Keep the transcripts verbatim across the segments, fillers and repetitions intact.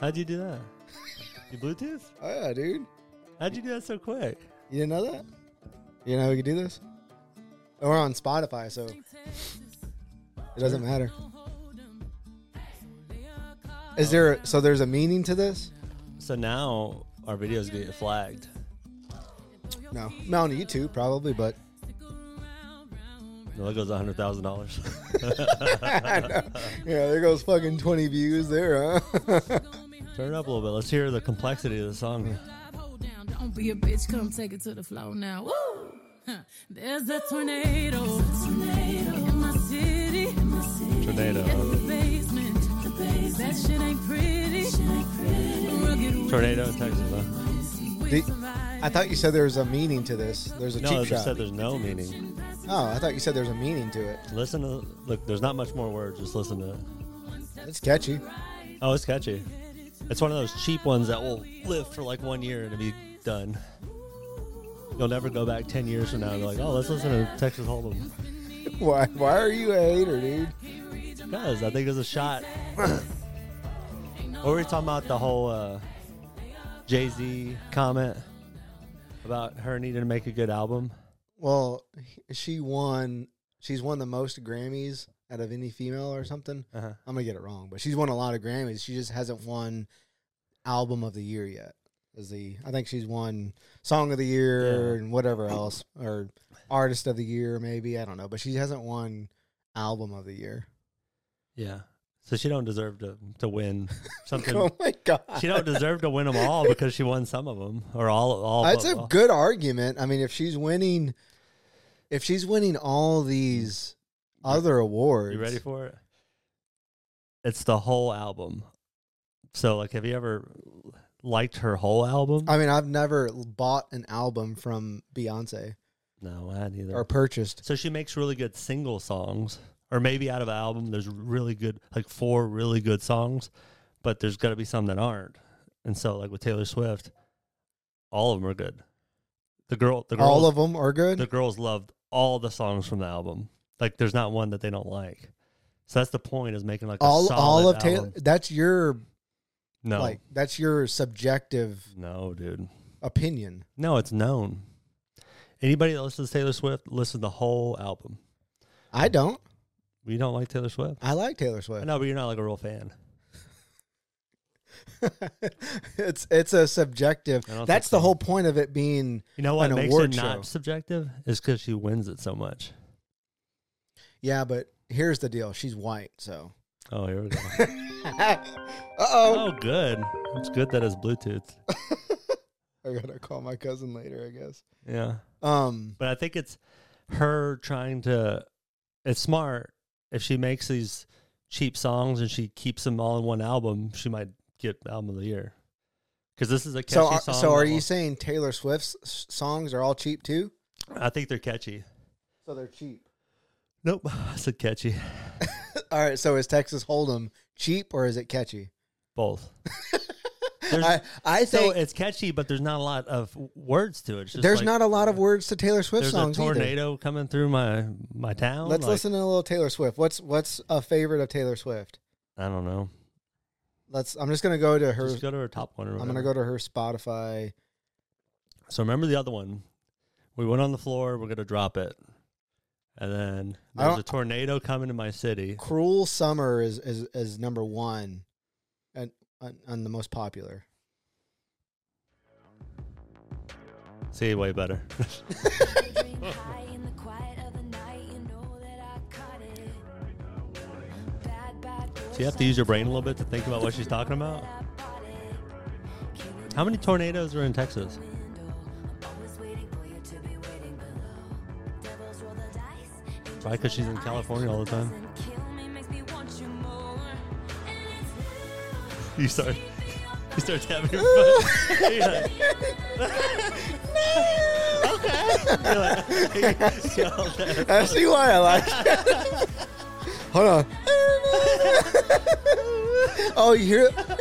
How'd you do that? You Bluetooth? Oh, yeah, dude. How'd you do that so quick? You didn't know that? You know how we could do this? We're on Spotify, so it doesn't matter. Is there, so there's a meaning to this? So now our videos get flagged. No. On YouTube, probably, but. No, that goes one hundred thousand dollars. Yeah, there goes fucking twenty views there, huh? Turn it up a little bit. Let's hear the complexity of the song. Don't be a bitch, come take it to the floor now. Woo! Huh. There's a tornado. tornado in my city. In my city. Tornado. In the basement. The basement. That shit ain't pretty. Shit ain't pretty. Tornado in Texas, huh? The, I thought you said there was a meaning to this. There's a No, cheap I shot. just said there's no meaning. Oh, I thought you said there's a meaning to it. Listen to look. There's not much more words. Just listen to it. It's catchy. Oh, it's catchy. It's one of those cheap ones that will live for like one year and be done. You'll never go back ten years from now and be like, oh, let's listen to Texas Hold'em. Why? Why are you a hater, dude? Because I think it's a shot. What were we talking about? The whole uh, Jay-Z comment about her needing to make a good album. Well, she won. She's won the most Grammys out of any female or something. Uh-huh. I'm gonna get it wrong, but she's won a lot of Grammys. She just hasn't won Album of the Year yet. Is the I think she's won Song of the Year Yeah. and whatever else, or Artist of the Year maybe. I don't know, but she hasn't won Album of the Year. Yeah. So she don't deserve to, to win something. Oh my god, She don't deserve to win them all because she won some of them or all. all That's but, a all. good argument. I mean, if she's winning, if she's winning all these other awards, You ready for it? It's the whole album. So, like, have you ever liked her whole album? I mean, I've never bought an album from Beyonce No, I hadn't either. or purchased. So she makes really good single songs, or maybe out of an album, there's really good, like four really good songs, but there's got to be some that aren't. And so, like with Taylor Swift, all of them are good. The girl, the girls, All of them are good. the girls loved all the songs from the album. Like, there's not one that they don't like. So that's the point, is making like a all solid all of album. Taylor. That's your No, like that's your subjective no, dude. opinion. No, it's known. Anybody that listens to Taylor Swift listens to the whole album. I don't. You don't like Taylor Swift? I like Taylor I Swift. know, but you're not like a real fan. it's it's a subjective. I don't That's think the so. whole point of it being. You know what An makes award it not show. subjective is because she wins it so much. Yeah, but here's the deal. She's white, so. Oh, here we go. uh oh. Oh, good. It's good that it's Bluetooth. I gotta call my cousin later, I guess. Yeah. Um. But I think it's her trying to, it's smart. If she makes these cheap songs and she keeps them all in one album, she might get album of the year. Because this is a catchy So, are, song. so are that you will- saying Taylor Swift's s- songs are all cheap too? I think they're catchy. So they're cheap. Nope. I said catchy. All right. So is Texas Hold'em cheap or is it catchy? Both. There's- I I so think it's catchy, but there's not a lot of words to it. It's just there's like, not a lot of words to Taylor Swift There's songs a either. tornado coming through my my town. Let's like, listen to a little Taylor Swift. What's what's a favorite of Taylor Swift? I don't know. Let's. I'm just gonna go to her. Just go to her top one. Or I'm whatever. gonna go to her Spotify. So remember the other one. We went on the floor. We're gonna drop it, and then I there's don't- a tornado coming to my city. Cruel Summer is is, is number one, and and, and the most popular. See, way better. So you have to use your brain a little bit to think about what she's talking about. How many tornadoes are in Texas? Probably because she's in California all the time. You start, you start tapping your foot. You're like, okay. You're like, you know, that- I see why I like it. Hold on. Oh, you hear it?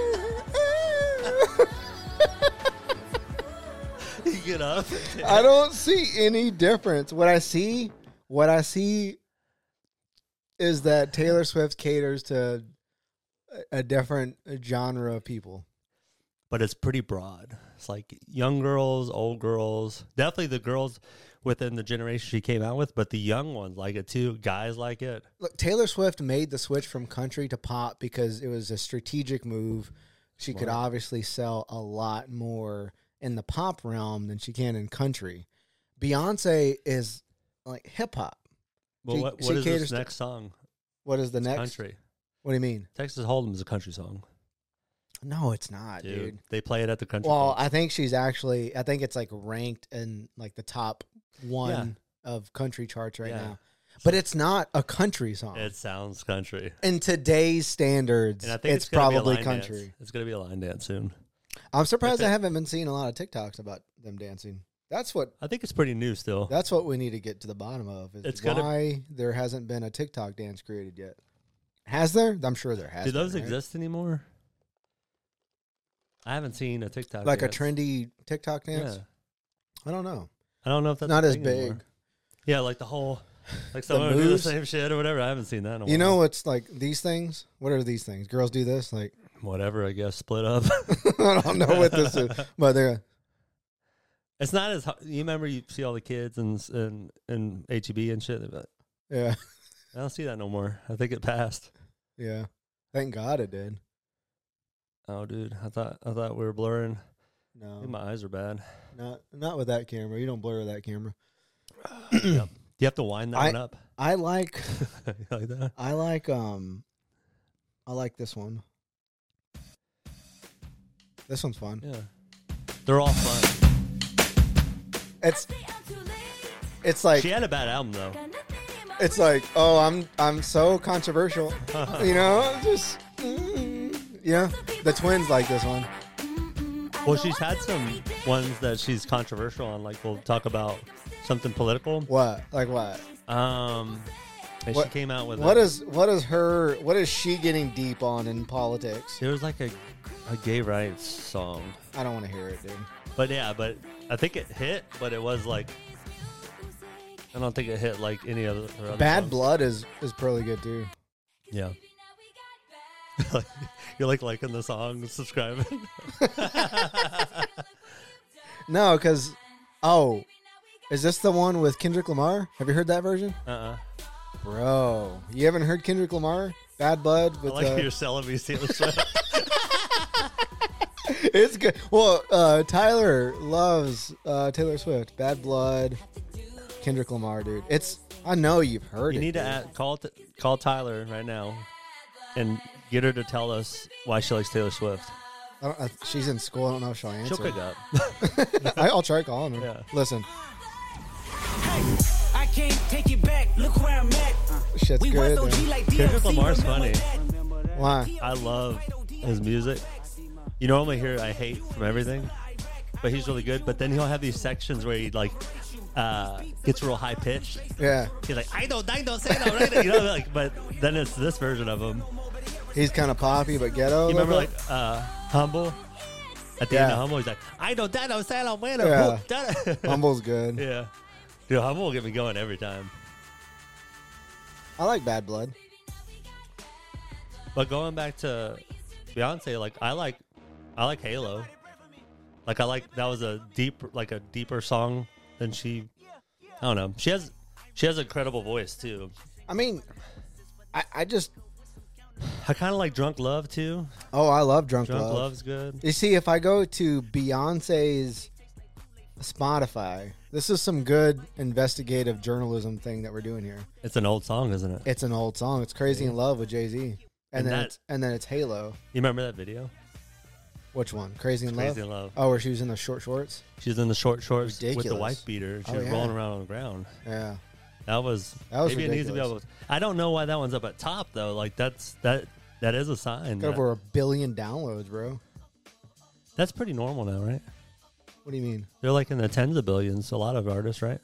you get up. I don't see any difference. What I see, what I see is that Taylor Swift caters to a different genre of people. But it's pretty broad. It's like young girls, old girls, definitely the girls within the generation she came out with, but the young ones like it too. Guys like it. Look, Taylor Swift made the switch from country to pop because it was a strategic move. She Smart. could obviously sell a lot more in the pop realm than she can in country. Beyonce is like hip hop. Well, She- what, she what is caters this to- next song? What is the It's next? country. What do you mean? Texas Hold'em is a country song, No, it's not, dude. dude. They play it at the country. Well, clubs. I think she's actually. I think it's like ranked in like the top one of country charts right Yeah. now. But it's not a country song. It sounds country. In today's standards, And I think it's, it's, gonna probably be a line country. Dance. It's going to be a line dance soon. I'm surprised If it- I haven't been seeing a lot of TikToks about them dancing. That's what I think it's pretty new still. that's what we need to get to the bottom of. Is It's gotta- why there hasn't been a TikTok dance created yet. Has there? I'm sure there has. Do been, those right? exist anymore? I haven't seen a TikTok Like dance. a trendy TikTok Yeah. dance? I don't know. I don't know if that's Not a as thing big. anymore. Yeah, like the whole, like someone would do the moves? same shit or whatever. I haven't seen that in a You while. know what's like these things? What are these things? Girls do this? Like Whatever, I guess, split up. I don't know what this is, but they're It's not as hard. You remember you see all the kids and and and H E B and shit. But yeah, I don't see that no more. I think it passed. yeah. Thank God it did. Oh, dude, I thought I thought we were blurring. I No, think my eyes are bad. not not with that camera. You don't blur with that camera. Yep. Do you have to wind that I- one up? I like like that? I like um I like this one. This one's fun. Yeah. They're all fun. It's it's like She had a bad album though. it's like oh I'm I'm so controversial, you know. Just mm, yeah, the twins like this one. Well, she's had some ones that she's controversial on. Like we'll talk about something political. What like what? Um, and What- she came out with What a, is what is her what is she getting deep on in politics? There was like a a gay rights song, I don't want to hear it, dude. but yeah, but I think it hit. But it was like I don't think it hit like any other. her other Bad songs. Blood is is pretty good too. Yeah. You're like liking the song, and subscribing. No, because oh, is this the one with Kendrick Lamar? Have you heard that version, uh-uh. bro? You haven't heard Kendrick Lamar? Bad Blood I with like uh, you're selling me Taylor Swift. it's good. Well, uh, Tyler loves uh, Taylor Swift. Bad Blood, Kendrick Lamar, dude. It's I know you've heard You it. need to dude. add, call t- call Tyler right now, and get her to tell us why she likes Taylor Swift. I don't, I, she's in school. I don't know if she'll answer. She'll pick up. I, I'll try calling her. Yeah. Listen, I can't take it back. Look where I'm at. shit's We good. was O G man. like D L C. Kendrick Lamar's remember funny. that? Why? I love his music. You normally hear I hate from everything, but he's really good. But then he'll have these sections where he like uh, gets real high pitched. Yeah, He's like, I don't, I don't say no, right? You know, like, but then it's this version of him. he's kind of poppy but ghetto. You a remember little like uh, Humble? At the end Yeah. of Humble, he's like, I don't, I don't say no, bueno. Yeah. Yeah. bit? Humble's good. Yeah. Dude, Humble will get me going every time. I like Bad Blood. But going back to Beyonce, like I like, I like Halo. Like I like that was a deep, like a deeper song than she. I don't know. She has, she has a credible voice too. I mean, I, I just I kind of like Drunk Love too. oh I love Drunk, Drunk Love. Love's good. You see, if I go to Beyonce's Spotify, this is some good investigative journalism thing that we're doing here. It's an old song, isn't it? It's an old song. It's "Crazy in Love" with Jay Z, and, And then that- it's and then it's Halo. You remember that video? Which one? Crazy in Love. Crazy in Love. Oh, where she was in the short shorts. She's in the short shorts with the Ridiculous. wife beater. She Oh, was yeah. rolling around on the ground. Yeah, That was, That was maybe it needs to be ridiculous. able. I don't know why that one's up at top though. Like that's that that is a sign. got that- over a billion downloads, bro. that's pretty normal now, right? What do you mean? They're like in the tens of billions. A lot of artists, right?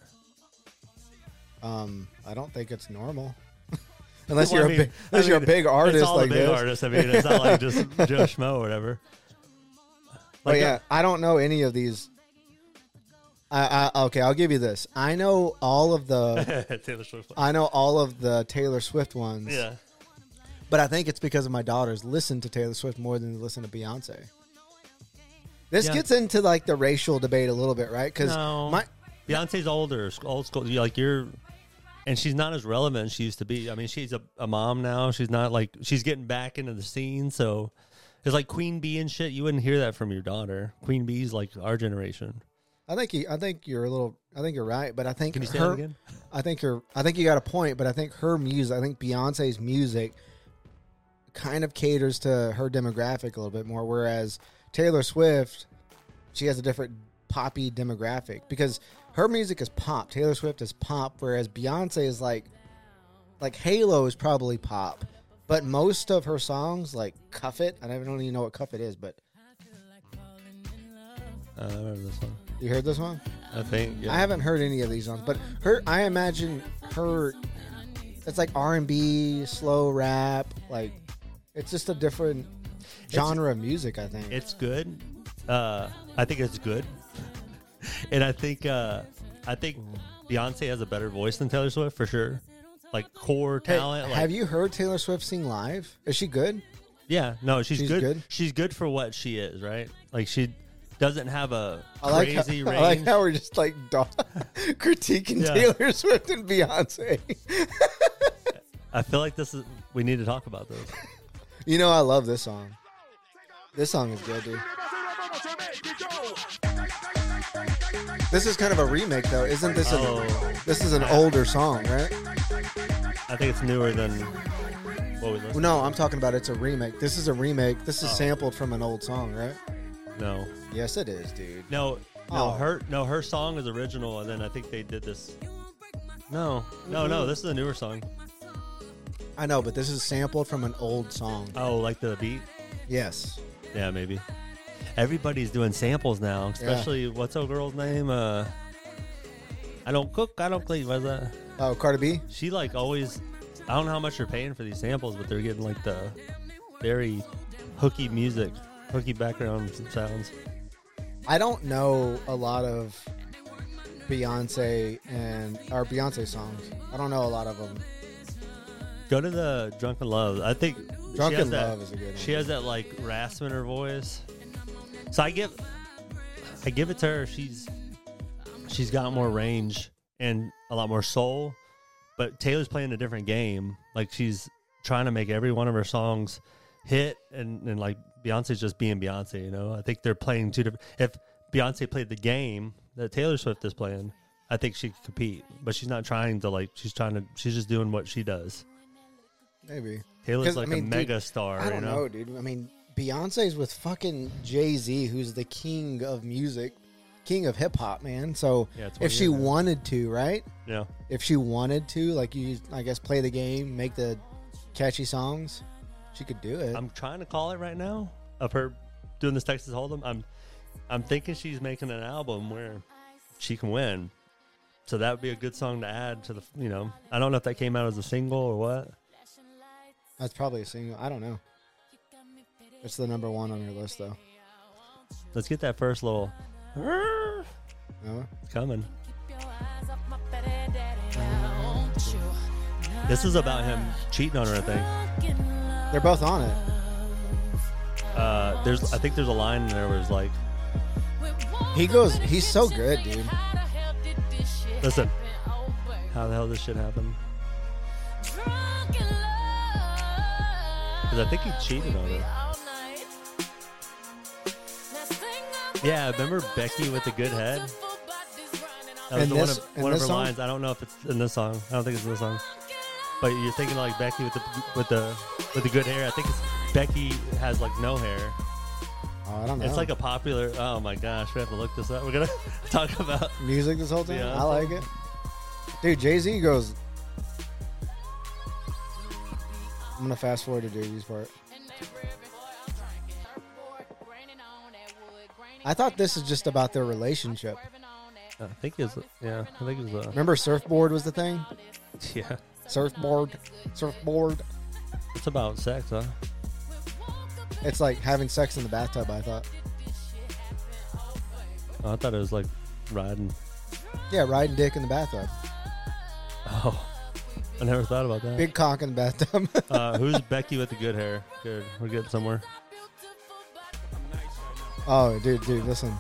Um, I don't think it's normal. Unless Well, you're I a mean- big, unless I you're a mean, big artist it's all like the big this. artists. I mean, it's not like just Joe Schmo or whatever. But Like, yeah, I don't know any of these. I, I okay, I'll give you this. I know all of the Taylor Swift. I know all of the Taylor Swift ones. Yeah, But I think it's because of my daughters listen to Taylor Swift more than they listen to Beyonce. This Yeah. gets into like the racial debate a little bit, right? Because No. my Beyonce's older, old school. you- Like you're, and she's not as relevant as she used to be. I mean, she's a, a mom now. She's not like she's getting back into the scene. So it's like Queen Bee and shit. You wouldn't hear that from your daughter. Queen Bee's like our generation. I think you, I think you're a little. I think you're right, but I think Can you say her. that again? I think you're. I think you got a point, but I think her music. I think Beyonce's music kind of caters to her demographic a little bit more, whereas Taylor Swift, she has a different poppy demographic because her music is pop. Taylor Swift is pop, whereas Beyonce is like, like Halo is probably pop, but most of her songs, like Cuff It, I don't even know what Cuff It is, but Uh, I remember this one. you heard this one? I think. Yeah. I haven't heard any of these songs, but her, I imagine her, it's like R and B, slow rap, like it's just a different genre of music. I think. It's good. Uh, I think it's good, and I think uh, I think Beyonce has a better voice than Taylor Swift for sure. Like core Hey, talent. like, have you heard Taylor Swift sing live? Is she good? Yeah, no, she's, She's good. good? She's good for what she is, right? Like she doesn't have a I like how, crazy I range. like how we're just like dog- critiquing Yeah. Taylor Swift and Beyonce. I feel like this is we need to talk about this. You know, I love this song. This song is good, dude. This is kind of a remake, though, isn't this? Oh. An, this is an older song, right? I think it's newer than what we listened. No, I'm talking about it's a remake. This is a remake. This is Oh. sampled from an old song, right? No, Yes, it is, dude. no, no. Oh. Her no, her song is original, and then I think they did this. No, no, no. This is a newer song. I know, but this is sampled from an old song. Oh, like the beat. Yes. Yeah, maybe. Everybody's doing samples now, especially what's old girl's name? Uh, I don't cook, I don't clean. What's that? Oh, Cardi B? She like always. I don't know how much they're paying for these samples, but they're getting like the very hooky music, hooky background sounds. I don't know a lot of Beyonce and or Beyonce songs. I don't know a lot of them. Go to the Drunken Love. I think she has Drunken that, Love is a good one. She has that like rasp in her voice. So I give, I give it to her. She's, she's got more range and a lot more soul. But Taylor's playing a different game. Like she's trying to make every one of her songs hit, and, and like Beyonce's just being Beyonce. You know, I think they're playing two different. If Beyonce played the game that Taylor Swift is playing, I think she could compete. But she's not trying to like. She's trying to. She's just doing what she does. Maybe. Taylor's 'Cause, like I mean, a dude, mega star. I don't you know? know, dude. I mean, Beyonce's with fucking Jay-Z, who's the king of music, king of hip hop, man. So Yeah, twenty if she years now. wanted to, right? Yeah. If she wanted to, like you, I guess, play the game, make the catchy songs, she could do it. I'm trying to call it right now of her doing this Texas Hold'em. I'm, I'm thinking she's making an album where she can win. So that would be a good song to add to the. You know, I don't know if that came out as a single or what. That's probably a single. I don't know. It's the number one on your list, though. Let's get that first little. No? It's coming. This is about him cheating on her. I think. They're both on it. Uh, there's. I think there's a line in there where it's like, He goes. He's so good, dude. "Listen, how the hell this shit happened?" Because I think he cheated on her. Yeah, remember Becky with the good head? That was In the this- one of, in one of this her song? lines. I don't know if it's in this song. I don't think it's in this song. But you're thinking like Becky with the with the with the good hair. I think it's Becky has like no hair. Oh, I don't know. It's like a popular. Oh my gosh, we have to look this up. We're gonna talk about. music this whole time. Beyonce. I like it, dude. Jay Z goes. I'm gonna fast forward to Jay Z's part. I thought this is just about their relationship. I think it's yeah. I think it's uh, Remember, surfboard was the thing. yeah. Surfboard, surfboard. It's about sex, huh? It's like having sex in the bathtub. I thought. Oh, I thought it was like riding. Yeah, riding dick in the bathtub. Oh, I never thought about that. Big cock in the bathtub. Uh, who's Becky with the good hair? Good. We're getting somewhere. Oh, dude, dude, listen.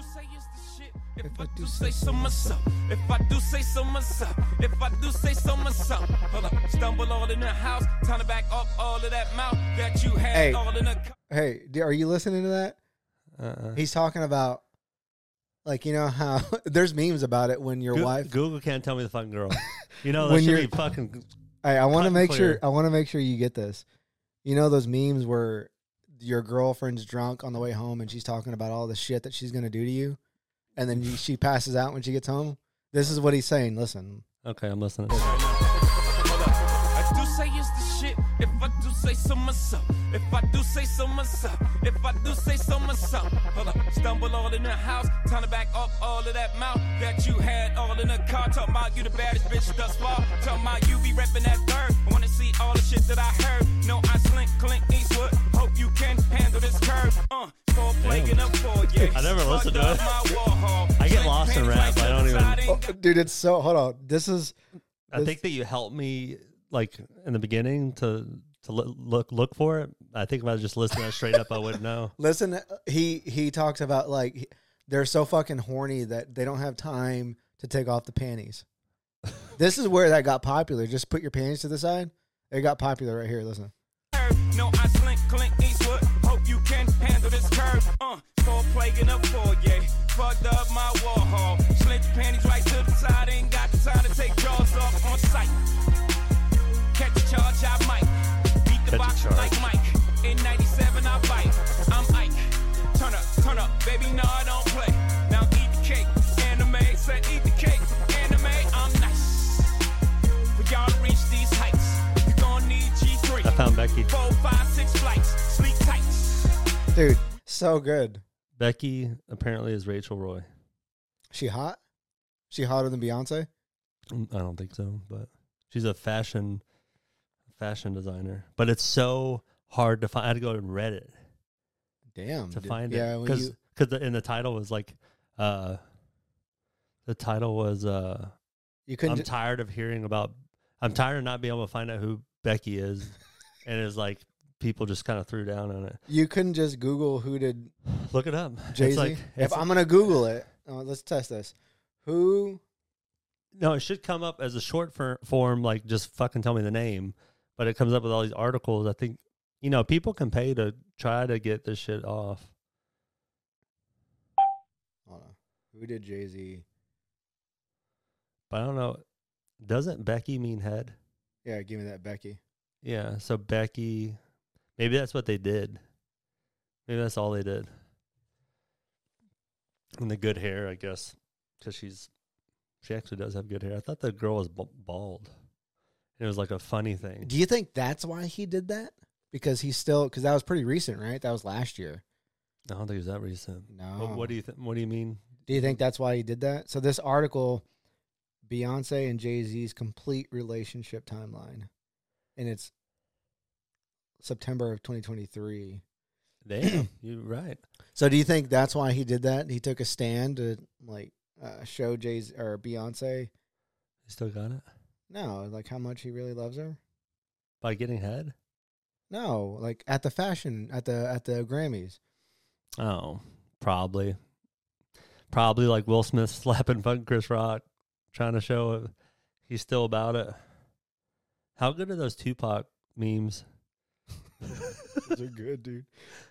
If I do say so myself, if I do say so myself, if I do say so myself, hold up, stumble all in the house, time to back up all of that mouth that you had Hey. all in the. Hey, d- are you listening to that? Uh-uh. He's talking about, like, you know how there's memes about it when your Goo- wife. Google can't tell me the fucking girl. You know that When should you're- be fucking. Hey, I want cut to and make clear. sure. I want to make sure you get this. You know those memes where your girlfriend's drunk on the way home and she's talking about all the shit that she's gonna do to you, and then you, she passes out when she gets home. This is what he's saying. Listen. Okay, I'm listening. Hold up. I do say it's the shit. If I do say so myself. If I do say so myself. If I do say so myself. Hold up. Stumble all in the house. Time to back up all of that mouth that you had all in the car. Talking about you the baddest bitch thus far. Talking about you be repping that third. I wanna see all the shit that I heard. No, I slink, Clint Eastwood. Hope you can handle this curve. Uh, four plague in a four, yeah. I never listened to Fucked it. up my Warhol. I get Slink lost in panties rap. right I to don't the even- side, ain't Oh, got- dude, it's so. Hold on. This is. I This- think that you helped me, like in the beginning, to to look look, look for it. I think if I was just listening straight up, I wouldn't know. Listen, he he talks about like he- they're so fucking horny that they don't have time to take off the panties. This is where that got popular. Just put your panties to the side. It got popular right here. Listen. No, I slink Clint Eastwood. Hope you can handle this curve. Uh, four plague in a four, yeah. Fucked up my Warhol. Slint your panties right to the side. Ain't got the time to take jaws off on sight. Catch a charge, I might. Beat the Catch a box charge. like Mike. In ninety-seven, I bite. I'm Ike. Turn up, turn up, baby, no, I don't play. Now eat the cake. Anime, said eat the cake. Anime, I'm nice. For y'all to reach these heights, you gon' need G three. I found Becky. Four, five, six flights, sleep tights. Dude, so good. Becky apparently is Rachel Roy. She hot? She hotter than Beyonce? Mm, I don't think so, but she's a fashion fashion designer. But it's so hard to find. I had to go to Reddit Damn. to dude. find yeah, it when because you, because the, and the title was like, uh, the title was uh, you couldn't. I'm ju- tired of hearing about. I'm tired of not being able to find out who Becky is, and it's like people just kind of threw down on it. you couldn't just Google who did Look it up. Jay It's Z. like if it's- I'm gonna Google it, oh, let's test this. Who? no, it should come up as a short for, form, like just fucking tell me the name. But it comes up with all these articles. I think, you know, people can pay to try to get this shit off. Hold on. Who did Jay Z? But I don't know. Doesn't Becky mean head? Yeah, give me that, Becky. Yeah. So Becky, maybe that's what they did. Maybe that's all they did. And the good hair, I guess, because she's she actually does have good hair. I thought the girl was b- bald. It was like a funny thing. Do you think that's why he did that? Because he's still because that was pretty recent, right? That was last year. I don't think it was that recent. No. What, what do you th- What do you mean? Do you think that's why he did that? So this article, Beyonce and Jay-Z's complete relationship timeline, and it's September of twenty twenty-three. Damn, you're right. So do you think that's why he did that? He took a stand to like uh, show Jay-Z or Beyonce, You still got it no, like how much he really loves her. by getting head. No, like at the fashion at the at the Grammys. Oh, probably. Probably like Will Smith slapping fucking Chris Rock, trying to show it. He's still about it. How good are those Tupac memes? Those are good, dude.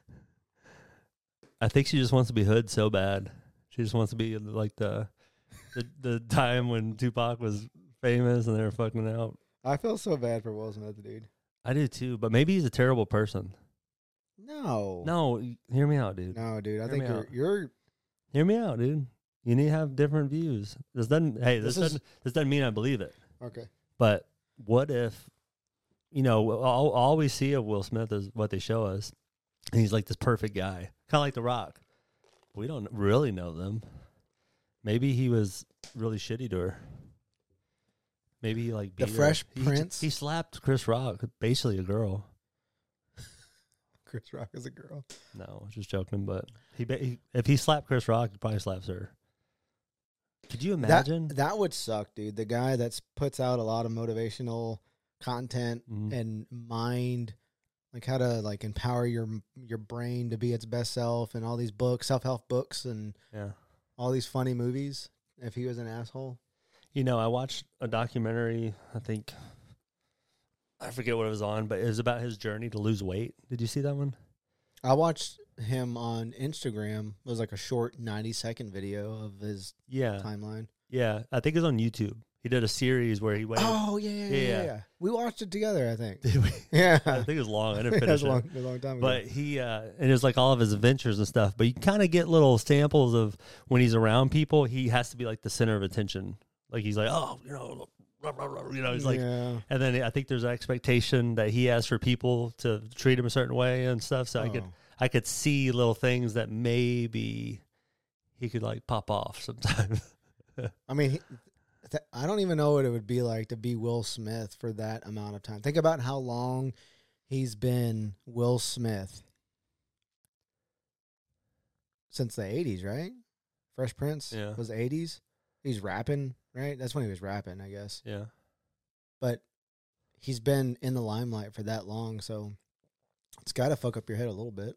I think she just wants to be hood so bad. She just wants to be like the the, the time when Tupac was famous and they were fucking out. I feel so bad for Will Smith, dude. I do too, but maybe he's a terrible person. No, No, hear me out, dude. no, dude. I Hear think me you're out. you're Hear me out, dude. You need to have different views. This doesn't. Hey, this, This is- doesn't. This doesn't mean I believe it. okay. But what if, you know, all, all we see of Will Smith is what they show us. And he's like this perfect guy, kind of like The Rock. We don't really know them. Maybe he was really shitty to her. Maybe he like The beat her. Fresh He- Prince? He slapped Chris Rock, basically a girl. Chris Rock is a girl. No, just joking. But he, ba- he if he slapped Chris Rock, he probably slaps her. Could you That, imagine? that would suck, dude. The guy that puts out a lot of motivational content Mhm. and mind, like how to like empower your your brain to be its best self, and all these books, self help books, and Yeah. all these funny movies. If he was an asshole, You know, I watched a documentary, I think, I forget what it was on, but it was about his journey to lose weight. Did you see that one? I watched him on Instagram. It was like a short ninety second video of his Yeah. timeline. Yeah. I think it was on YouTube. He did a series where he went. Oh yeah yeah yeah, Yeah, yeah, yeah. yeah. We watched it together, I think. Did we? Yeah, I think it was long. I didn't It finish was a it. long, a long time ago. But he, uh, and it was like all of his adventures and stuff. But you kind of get little samples of when he's around people, he has to be like the center of attention. Like he's like, oh, you know, rah, rah, rah, you know, he's like, yeah. and then I think there's an expectation that he has for people to treat him a certain way and stuff. So I could, Oh. I could see little things that maybe he could like pop off sometimes. I mean, he, th- I don't even know what it would be like to be Will Smith for that amount of time. Think about how long he's been Will Smith since the eighties, right? Fresh Prince Yeah. was eighties. He's rapping, right? That's when he was rapping, I guess. Yeah. But he's been in the limelight for that long, so it's got to fuck up your head a little bit.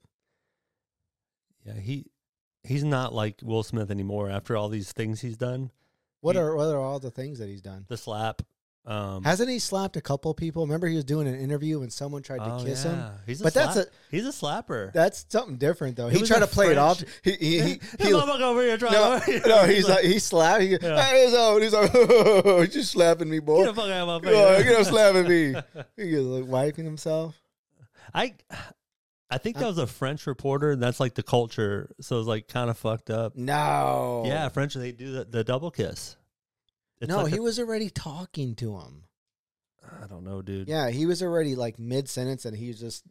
Yeah. He, he's not like Will Smith anymore after all these things he's done. What He- are what are all the things that he's done? The slap. Um, Hasn't he slapped a couple people? Remember, he was doing an interview and someone tried to oh, kiss him. yeah. He's a But that's slap- a he's a slapper. that's something different though. He He was tried a to play it off. French- He he he, Hey, he mama, go over here, try no, to- no, he's like he slapped. He, Yeah. Hey, so he's like, oh, he's just slapping me, boy. Get the fuck out of my Oh, face. get him slapping me. He was like wiping himself. I, I think that was a French reporter, and that's like the culture. So it's like kind of fucked up. No, Yeah, French, they do the, the double kiss. It's no, like he a- was already talking to him. I don't know, dude. Yeah, he was already like mid sentence, and he was just.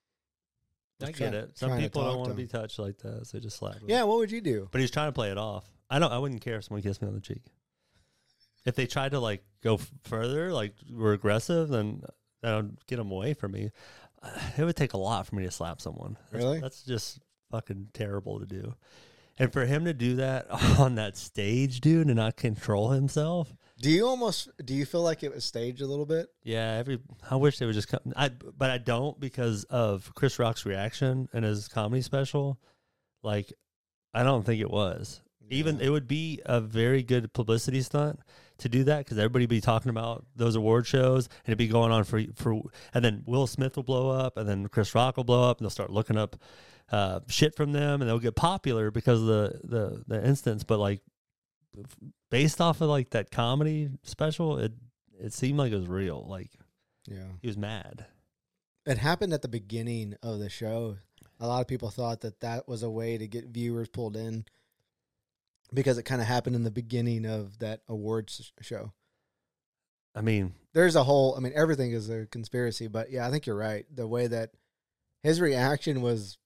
I was get try- it. Some trying to people talk don't want to to be him. touched like that, so they just slap him. Yeah, what would you do? But he's trying to play it off. I don't. I wouldn't care if someone kissed me on the cheek. If they tried to like go f- further, like were aggressive, then that would get them away from me. Uh, It would take a lot for me to slap someone. That's, Really? That's just fucking terrible to do. And for him to do that on that stage, dude, and not control himself. Do you almost do you feel like it was staged a little bit? Yeah, every I wish they would just come. I but I don't because of Chris Rock's reaction in his comedy special. Like, I don't think it was. Even Yeah. it would be a very good publicity stunt to do that because everybody be talking about those award shows and it'd be going on for for and then Will Smith will blow up and then Chris Rock will blow up and they'll start looking up uh, shit from them and they'll get popular because of the the the instance. But like based off of like that comedy special, it it seemed like it was real. Like Yeah. he was mad. It happened at the beginning of the show. A lot of people thought that that was a way to get viewers pulled in because it kind of happened in the beginning of that awards show. I mean, There's a whole, I mean, everything is a conspiracy, but yeah, I think you're right. The way that his reaction was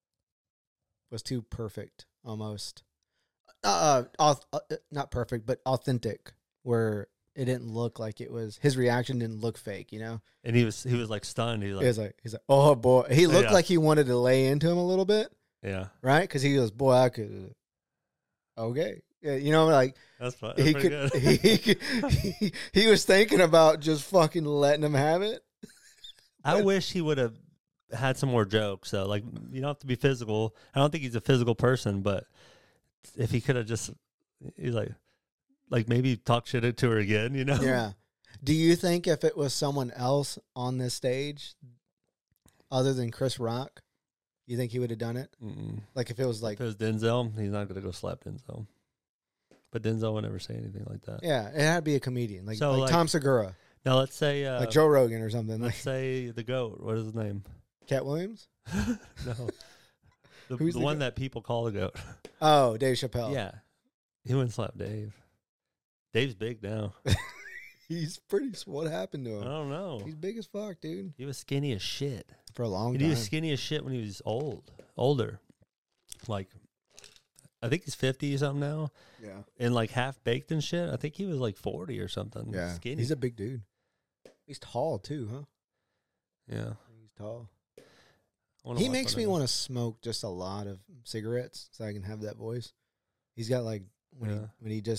was too perfect almost. Uh, uh, uh not perfect, but authentic, where it didn't look like it was, his reaction didn't look fake, you know? and he was he was like stunned. He was He like, was like, he's like, oh boy. He looked Yeah. like he wanted to lay into him a little bit. yeah, Right? Because he goes, boy, I could. Okay, yeah, you know, like that's, fu- that's he pretty could. good. He, he, could- he he was thinking about just fucking letting him have it. I wish he would have had some more jokes. So like, you don't have to be physical. I don't think he's a physical person, but if he could have just, he's like, like maybe talk shit to her again. You know? Yeah. Do you think if it was someone else on this stage, other than Chris Rock, you think he would have done it? Mm-mm. Like if it was like, If it was Denzel, he's not gonna go slap Denzel. But Denzel would never say anything like that. yeah, it had to be a comedian, like, So, like, like- Tom Segura, Now let's say, uh, like Joe Rogan or something, like let's say the goat. What is his name? Cat Williams. No, the, Who's the the one goat? that people call the goat. Oh, Dave Chappelle. Yeah, he wouldn't slap Dave. Dave's big now. He's pretty. What happened to I him? don't know. He's big as fuck, dude. He was skinny as shit. For a long And time. he was skinny as shit when he was old, older. Like, I think he's fifty or something now, yeah. and like half baked and shit. I think he was like forty or something. Yeah. skinny. He's a big dude. He's tall too, huh? yeah. He's tall. I wanna He watch makes one me of want to smoke just a lot of cigarettes so I can have that voice. He's got like when he Yeah. when he just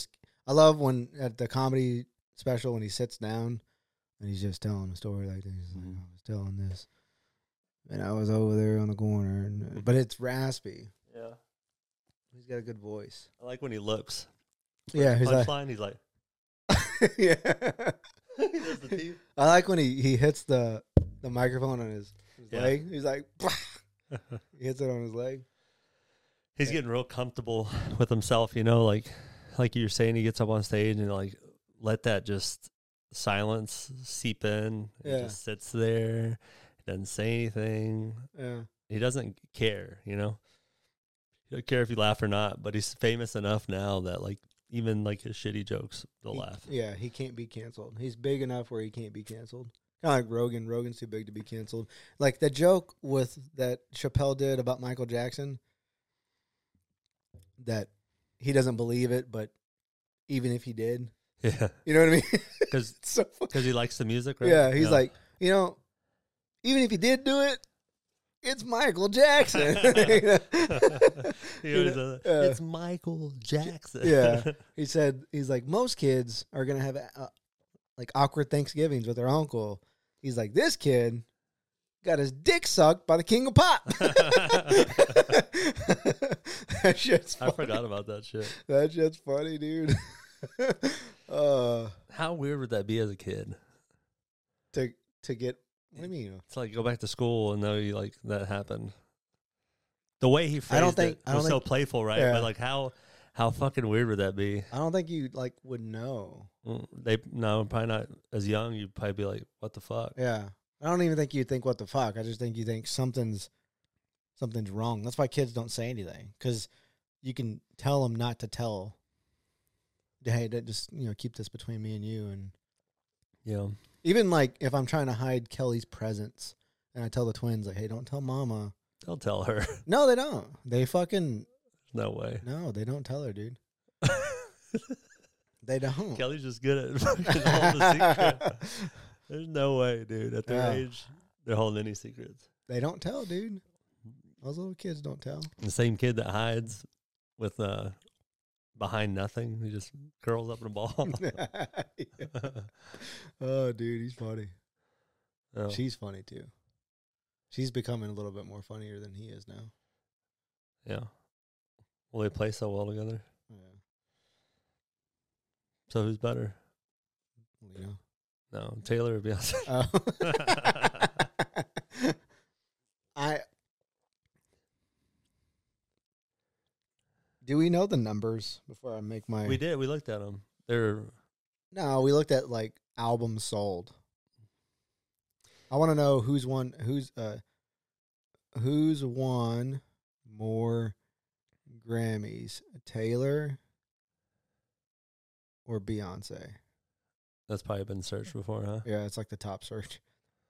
I love when at the comedy special when he sits down and he's just telling a story like this. He's like, Mhm. I was telling this, and I was over there on the corner, and, but it's raspy. Yeah. He's got a good voice. I like when he looks. Yeah, he's like, Punchline, he's like, yeah. he does the teeth. I like when he, he hits the the microphone on his, his Yeah. leg. He's like, he hits it on his leg. He's Yeah. getting real comfortable with himself, you know, like like you were saying, he gets up on stage and like let that just silence seep in. He Yeah. just sits there, doesn't say anything. Yeah, He doesn't care, you know. He doesn't care if you laugh or not, but he's famous enough now that like even like his shitty jokes, they'll He- laugh. Yeah, he can't be canceled. He's big enough where he can't be canceled. Kind of like Rogan. Rogan's too big to be canceled. Like the joke with that Chappelle did about Michael Jackson, that he doesn't believe it, but even if he did, Yeah, you know what I mean? because It's so funny. he likes the music, right? Yeah, he's like, you know, even if he did do it, it's Michael Jackson. He You always know, does that. uh, It's Michael Jackson. Yeah. He said, he's like, most kids are going to have uh, like awkward Thanksgivings with their uncle. He's like, this kid got his dick sucked by the king of pop. That shit's I funny. forgot about that shit. That shit's funny, dude. uh, How weird would that be as a kid? to to get, what do you mean? It's like go back to school and know you like that happened. The way he phrased I don't think- it I don't was so think- playful, right? Yeah. But like how how fucking weird would that be? I don't think you like would know. Mm, They no, probably not as young. You'd probably be like, "What the fuck?" Yeah. I don't even think you think what the fuck. I just think you think something's something's wrong. That's why kids don't say anything, because you can tell them not to tell. Hey, that just, you know, keep this between me and you. And Yeah, even like if I'm trying to hide Kelly's presence and I tell the twins like, hey, don't tell mama. they'll tell her. No, they don't. They fucking No way. no, they don't tell her, dude. They don't. Kelly's just good at fucking holding a secret. There's no way, dude. At their Yeah. age, they're holding any secrets. They don't tell, dude. Those little kids don't tell. The same kid that hides with uh behind nothing, he just curls up in a ball. Yeah. Oh, dude, he's funny. Oh. She's funny too. She's becoming a little bit more funnier than he is now. Yeah. Well, they play so well together. Yeah. So who's better? You know. No, Taylor or Beyonce. Oh. I do we know the numbers before I make my? We did. We looked at them. They're No, we looked at like albums sold. I want to know who's won. Who's uh, who's won more Grammys, Taylor or Beyonce? that's probably been searched before, huh? Yeah, it's like the top search.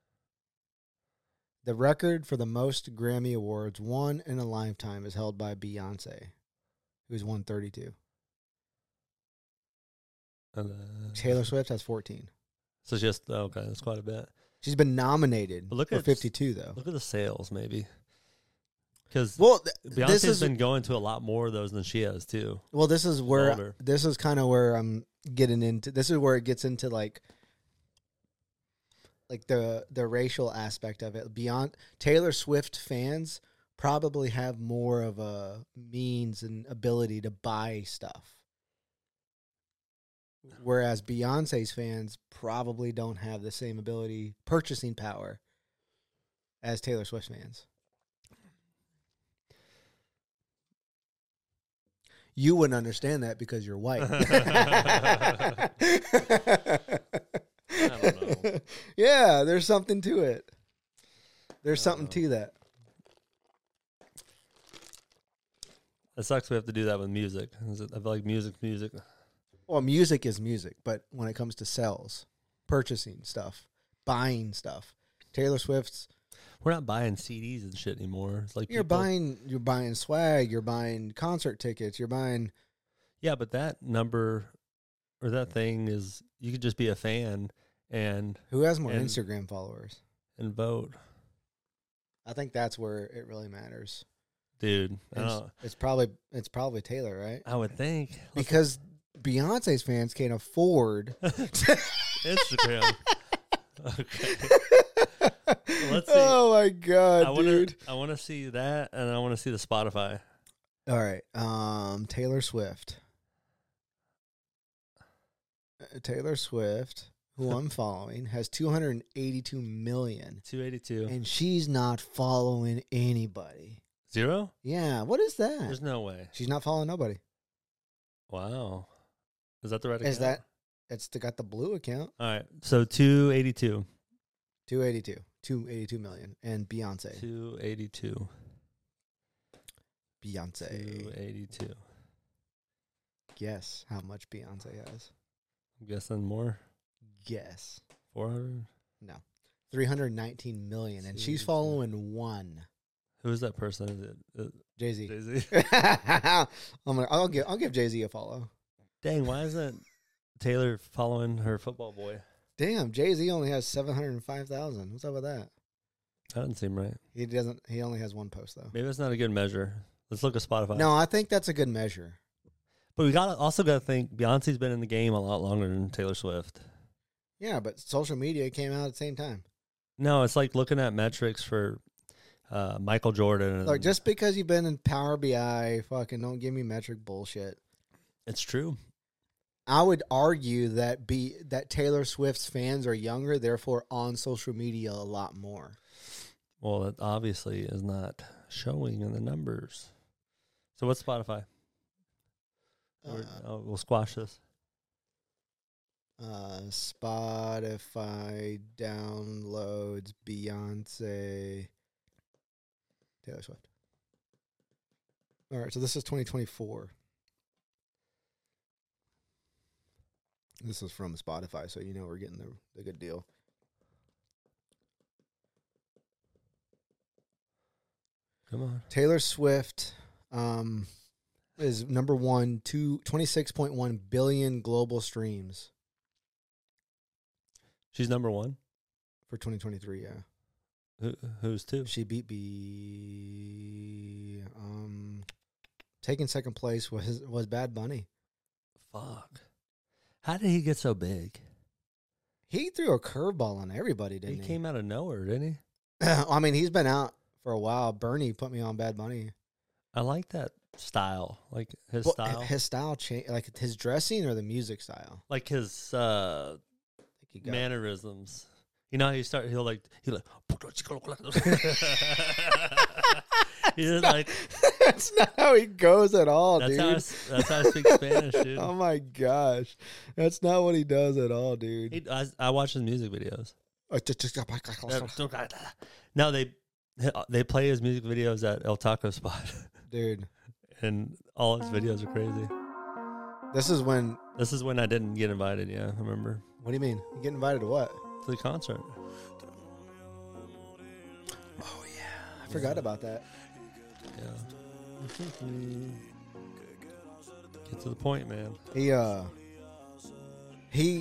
The record for the most Grammy Awards won in a lifetime is held by Beyonce, who's won thirty-two. And, uh, Taylor Swift has fourteen. So it's just okay. That's quite a bit. She's been nominated But look for at- fifty-two, though. Look at the sales, maybe. Because Well, th- this Beyonce's is been going to a lot more of those than she has too. well, this is where older. this is kind of where I'm getting into. This is where it gets into like like the the racial aspect of it. Beyond Taylor Swift fans probably have more of a means and ability to buy stuff. Whereas Beyonce's fans probably don't have the same ability, purchasing power, as Taylor Swift fans. You wouldn't understand that because you're white. I don't know. Yeah, there's something to it. There's I something don't to that. It sucks we have to do that with music. Is it- I feel like music's music. Well, music is music, but when it comes to sales, purchasing stuff, buying stuff, Taylor Swift's We're not buying C Ds and shit anymore. It's like you're people- buying you're buying swag, you're buying concert tickets, you're buying Yeah, but that number or that thing is you could just be a fan and who has more And- Instagram followers. and vote, I think that's where it really matters. dude. I, And don't, It's, it's probably it's probably Taylor, right? I would think. Let's- Because Beyonce's fans can't afford Instagram. Okay. Well, let's see. Oh my god, I wanna, dude! I want to see that, and I want to see the Spotify. All right, um, Taylor Swift. Uh, Taylor Swift, who I'm following, has two hundred eighty-two million, two eighty-two. and she's not following anybody. Zero? Yeah, what is that? There's no way. She's not following nobody. Wow. Is that the right Is account? that? It's the, got the blue account. All right. So two eighty-two. two eighty-two. two eighty-two million. And Beyonce. two eighty-two. Beyonce. two eighty-two. Guess how much Beyonce has. I'm guessing more. Guess. four hundred? No. three hundred nineteen million. And she's Jeez. following one. Who is that person? Is it uh, Jay-Z. Jay-Z? I'm gonna, I'll give I'll give Jay-Z a follow. Dang, why isn't Taylor following her football boy? Damn, Jay-Z only has seven hundred five thousand. What's up with that? That doesn't seem right. He doesn't he only has one post though. Maybe that's not a good measure. Let's look at Spotify. No, I think that's a good measure. But we got also got to think Beyonce's been in the game a lot longer than Taylor Swift. Yeah, but social media came out at the same time. No, it's like looking at metrics for uh, Michael Jordan. And Like, just because you've been in Power B I, fucking don't give me metric bullshit. it's true. I would argue that be that Taylor Swift's fans are younger, therefore on social media a lot more. Well, it obviously is not showing in the numbers. So what's Spotify? We're- Uh, oh, we'll squash this. uh, Spotify downloads Beyonce, Taylor Swift. All right, so this is twenty twenty-four. This is from Spotify, so you know we're getting the, the good deal. Come on. Taylor Swift um, is number one, two, twenty-six point one billion global streams She's number one. for twenty twenty-three, yeah. Who, who's two? She beat B. Um, taking second place was was Bad Bunny. Fuck. How did he get so big? He threw a curveball on everybody, didn't He he? came out of nowhere, didn't he? I mean, he's been out for a while. Bernie put me on Bad Bunny. I like that style. Like his Well, style. His style changed, like his dressing or the music style. like his uh, I think he got mannerisms. You know how you start, he'll like, he'll like, he's like, That's not how he goes at all, that's dude. how, I, s- that's how I speak Spanish, dude. Oh my gosh, that's not what he does at all, dude. He, I, I watch his music videos. No, they they play his music videos at El Taco Spot, Dude, and all his videos are crazy. this is when. This is when I didn't get invited. Yeah, I remember What do you mean? You get invited to what? to the concert. Oh yeah, I forgot about that. Yeah. Get to the point, man. He uh, he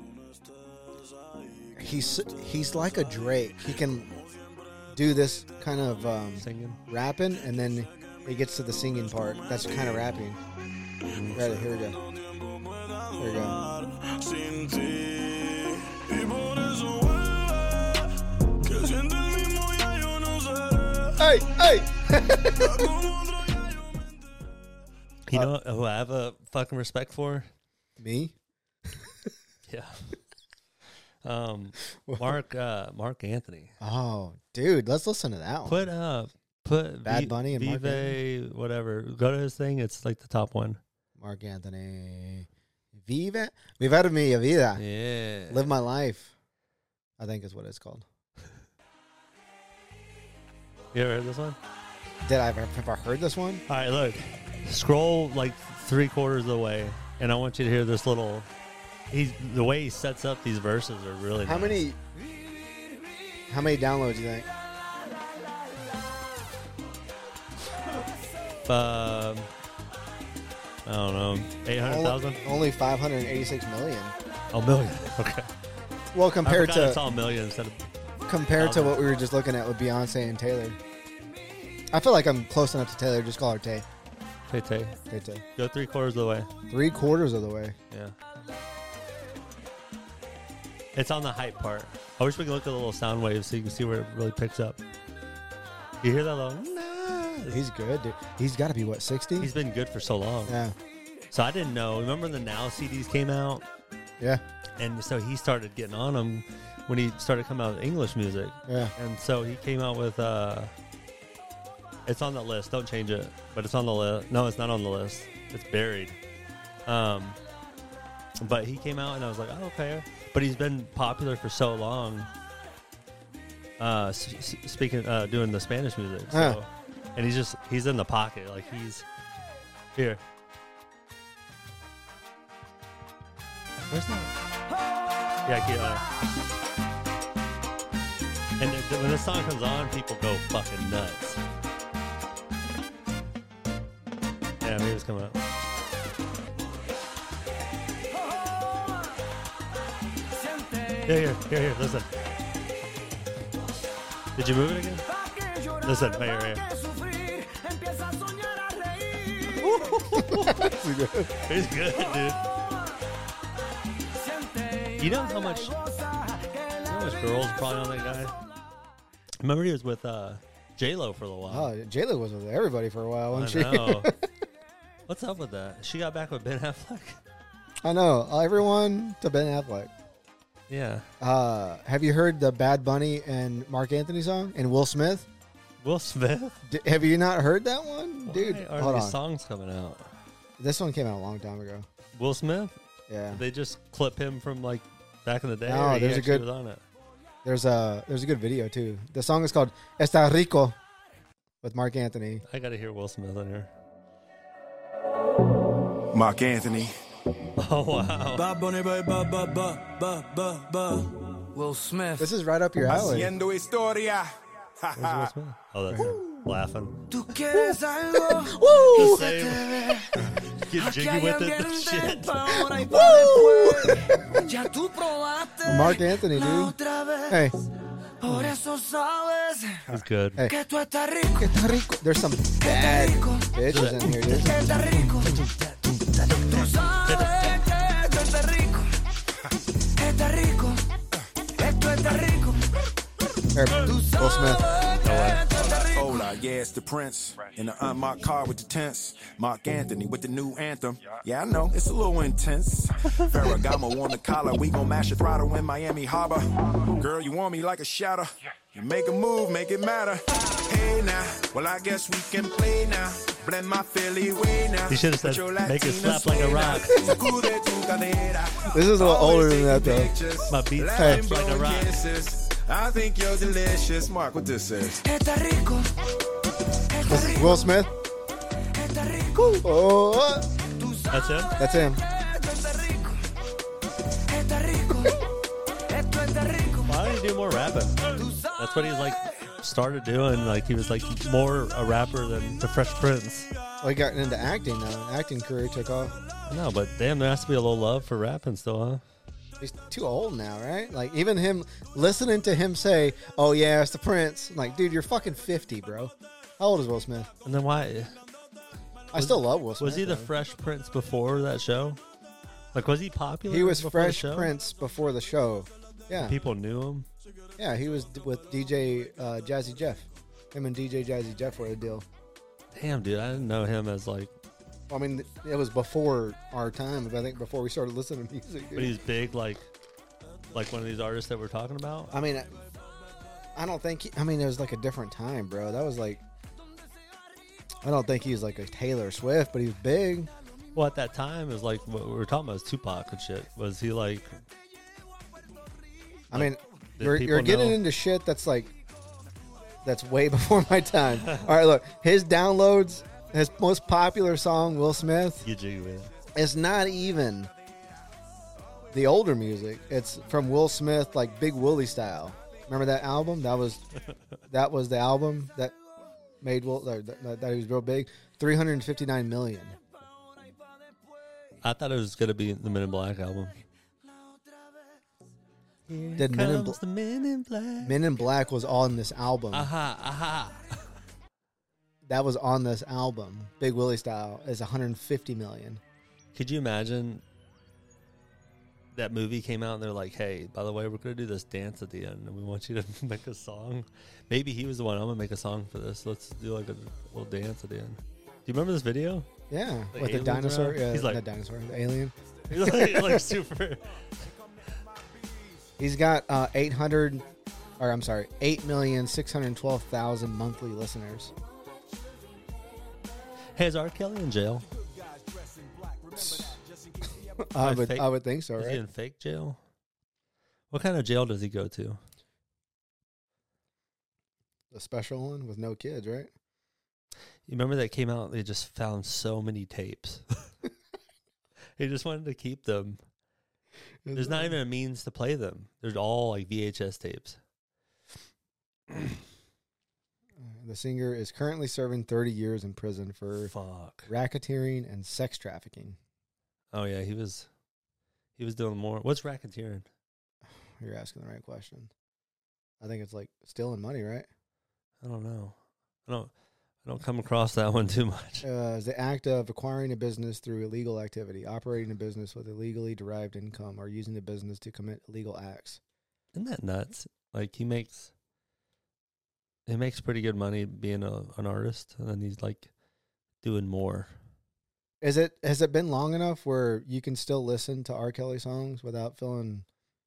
he's he's like a Drake. He can do this kind of um, Singing. rapping, and then he gets to the singing part. That's kind of rapping. Right, here we go. Here we go. Sin ti, y por eso vuelve, que siente el mismo ya yo no seré. Hey, hey! Con otro ya yo me enteré. You know who I have a fucking respect for? Me? Yeah. Um, Mark uh, Mark Anthony. Oh, dude, let's listen to that one. Put uh put Bad V- Bunny and Mark Vive, whatever. Go to his thing. It's like the top one. Mark Anthony. Viva? Viva mi vida. Yeah. Live my life. I think is what it's called. You ever heard this one? Did I ever, have I heard this one? All right, look. Scroll like three quarters of the way, and I want you to hear this little. He's the way he sets up these verses are really. How nice. many How many downloads do you think? Um, I don't know, eight hundred thousand. Only, only five hundred eighty-six million. Oh, million. Okay. Well, I compared forgot it's to all million instead of. compared to thousand. what we were just looking at with Beyonce and Taylor. I feel like I'm close enough to Taylor. Just call her Tay. Tay Tay. Tay Tay. Go three quarters of the way. Three quarters of the way. Yeah. It's on the hype part. I wish we could look at the little sound waves so you can see where it really picks up. You hear that little? Nah. He's good, dude. He's got to be, what, sixty? He's been good for so long. Yeah. So I didn't know. Remember when the Now C Ds came out? Yeah. And so he started getting on them when he started coming out with English music. Yeah. And so he came out with, uh, it's on the list. Don't change it. But it's on the list. No, it's not on the list. It's buried. Um, but he came out and I was like, oh, okay. But he's been popular for so long. Uh, s- s- speaking, uh, doing the Spanish music. So, Yeah. and he's just, he's in the pocket. Like he's here. Where's that? Yeah, uh, and th- when this song comes on, people go fucking nuts. Yeah, maybe it's coming up. Here, here, here, here, listen. Did you move it again? Listen, right here, right here. He's good, dude. You know how much, you know how much girls probably on that guy? Remember he was with uh, J-Lo for a little while. Oh, J-Lo was with everybody for a while, I wasn't she? know. What's up with that? She got back with Ben Affleck? I know. Uh, everyone to Ben Affleck. Yeah. Uh, have you heard the Bad Bunny and Mark Anthony song and Will Smith? Will Smith? D- have you not heard that one? Dude, Why are hold these on. songs coming out? This one came out a long time ago. Will Smith? Yeah. Did they just clip him from like back in the day? No, or he there's a actually good- was on it? There's a there's a good video too. The song is called Está Rico with Mark Anthony. I got to hear Will Smith on here. Mark Anthony. Oh, wow. Bad Bunny, ba ba ba ba ba ba ba. Will Smith. This is right up your alley. Haciendo historia. Where's Will Smith? Oh, that's him. Laughing. Tú quieres algo. The same. Get jiggy with it. The shit. Ya tú probaste Mark Anthony, la dude. otra vez. Hey, Por eso sabes He's good. Hey. que tú estás rico. Está rico. There's some bad bitches in here, dude. Estás rico. Tú sabes que esto está rico. Está rico. Esto está rico. Here, Will Smith. Hola, yeah, it's the Prince. In the unmarked car with the tents. Mark Anthony with the new anthem. Yeah, I know, it's a little intense. Ferragamo on the collar. We gon' mash your throttle in Miami Harbor. Girl, you want me like a shadow. You make a move, make it matter. Hey now, well, I guess we can play now. Blend my Philly way now. He should have said, make it slap like a rock. This is a little older than that, though. My beat Hey. slaps like a rock. I think you're delicious. Mark, what this is? Está rico. This is Will Smith. Está rico. Oh, That's him? that's him. Está rico. Está rico. Esto está rico. Why don't you do more rapping? That's what he's like started doing. Like he was like more a rapper than the Fresh Prince. Well, he got into acting now. Acting career took off. No, but damn, there has to be a little love for rapping still, huh? He's too old now, right? Like, even him, listening to him say, oh, yeah, it's the Prince. I'm like, dude, you're fucking fifty, bro. How old is Will Smith? And then why I still love Will Smith. was he the though. Fresh Prince before that show? Like, was he popular? He was before Fresh the show? Prince before the show. Yeah. People knew him. Yeah, he was d- with D J uh, Jazzy Jeff. Him and D J Jazzy Jeff were a deal. Damn, dude, I didn't know him as like. I mean, it was before our time, I think, before we started listening to music. But Dude. he's big, like, like one of these artists that we're talking about. I mean, I don't think, he, I mean, it was like a different time, bro. That was like, I don't think he was like a Taylor Swift, but he was big. Well, at that time, it was like what we were talking about was Tupac and shit. Was he like? I mean, did you're, people you're getting know? into shit that's like, that's way before my time. All right, look, his downloads, his most popular song, Will Smith, Get jiggy with it. is not even the older music. It's from Will Smith, like Big Willie style. Remember that album? That was that was the album that made Will or that, that he was real big. Three hundred and fifty nine million. I thought it was gonna be the Men in Black album. Did Men in, Comes Bla- the Men in Black. Men in Black was on this album. Aha, aha. that was on this album, Big Willie Style, is one hundred fifty million. Could you imagine that movie came out and they're like, hey, by the way, we're going to do this dance at the end and we want you to make a song. Maybe he was the one. I'm going to make a song for this. Let's do like a little dance at the end. Do you remember this video? Yeah, The with the aliens dinosaur. around? Yeah, He's like- not dinosaur, the alien. He's like, like super. He's got uh, eight hundred, or I'm sorry, eight million six hundred twelve thousand monthly listeners. Hey, is R. Kelly in jail? I Like would, fake- I would think so, Is he right? in fake jail? What kind of jail does he go to? The special one with no kids, right? You remember that came out? They just found so many tapes. He just wanted to keep them. There's not even a means to play them. They're all like V H S tapes. The singer is currently serving thirty years in prison for Fuck. racketeering and sex trafficking. Oh yeah, he was. He was doing more. What's racketeering? You're asking the right question. I think it's like stealing money, right? I don't know. I don't. I don't come across that one too much. Uh, is the act of acquiring a business through illegal activity, operating a business with illegally derived income, or using the business to commit illegal acts. Isn't that nuts? Like he makes. He makes pretty good money being a, an artist, and then he's like doing more. Is it has it been long enough where you can still listen to R. Kelly songs without feeling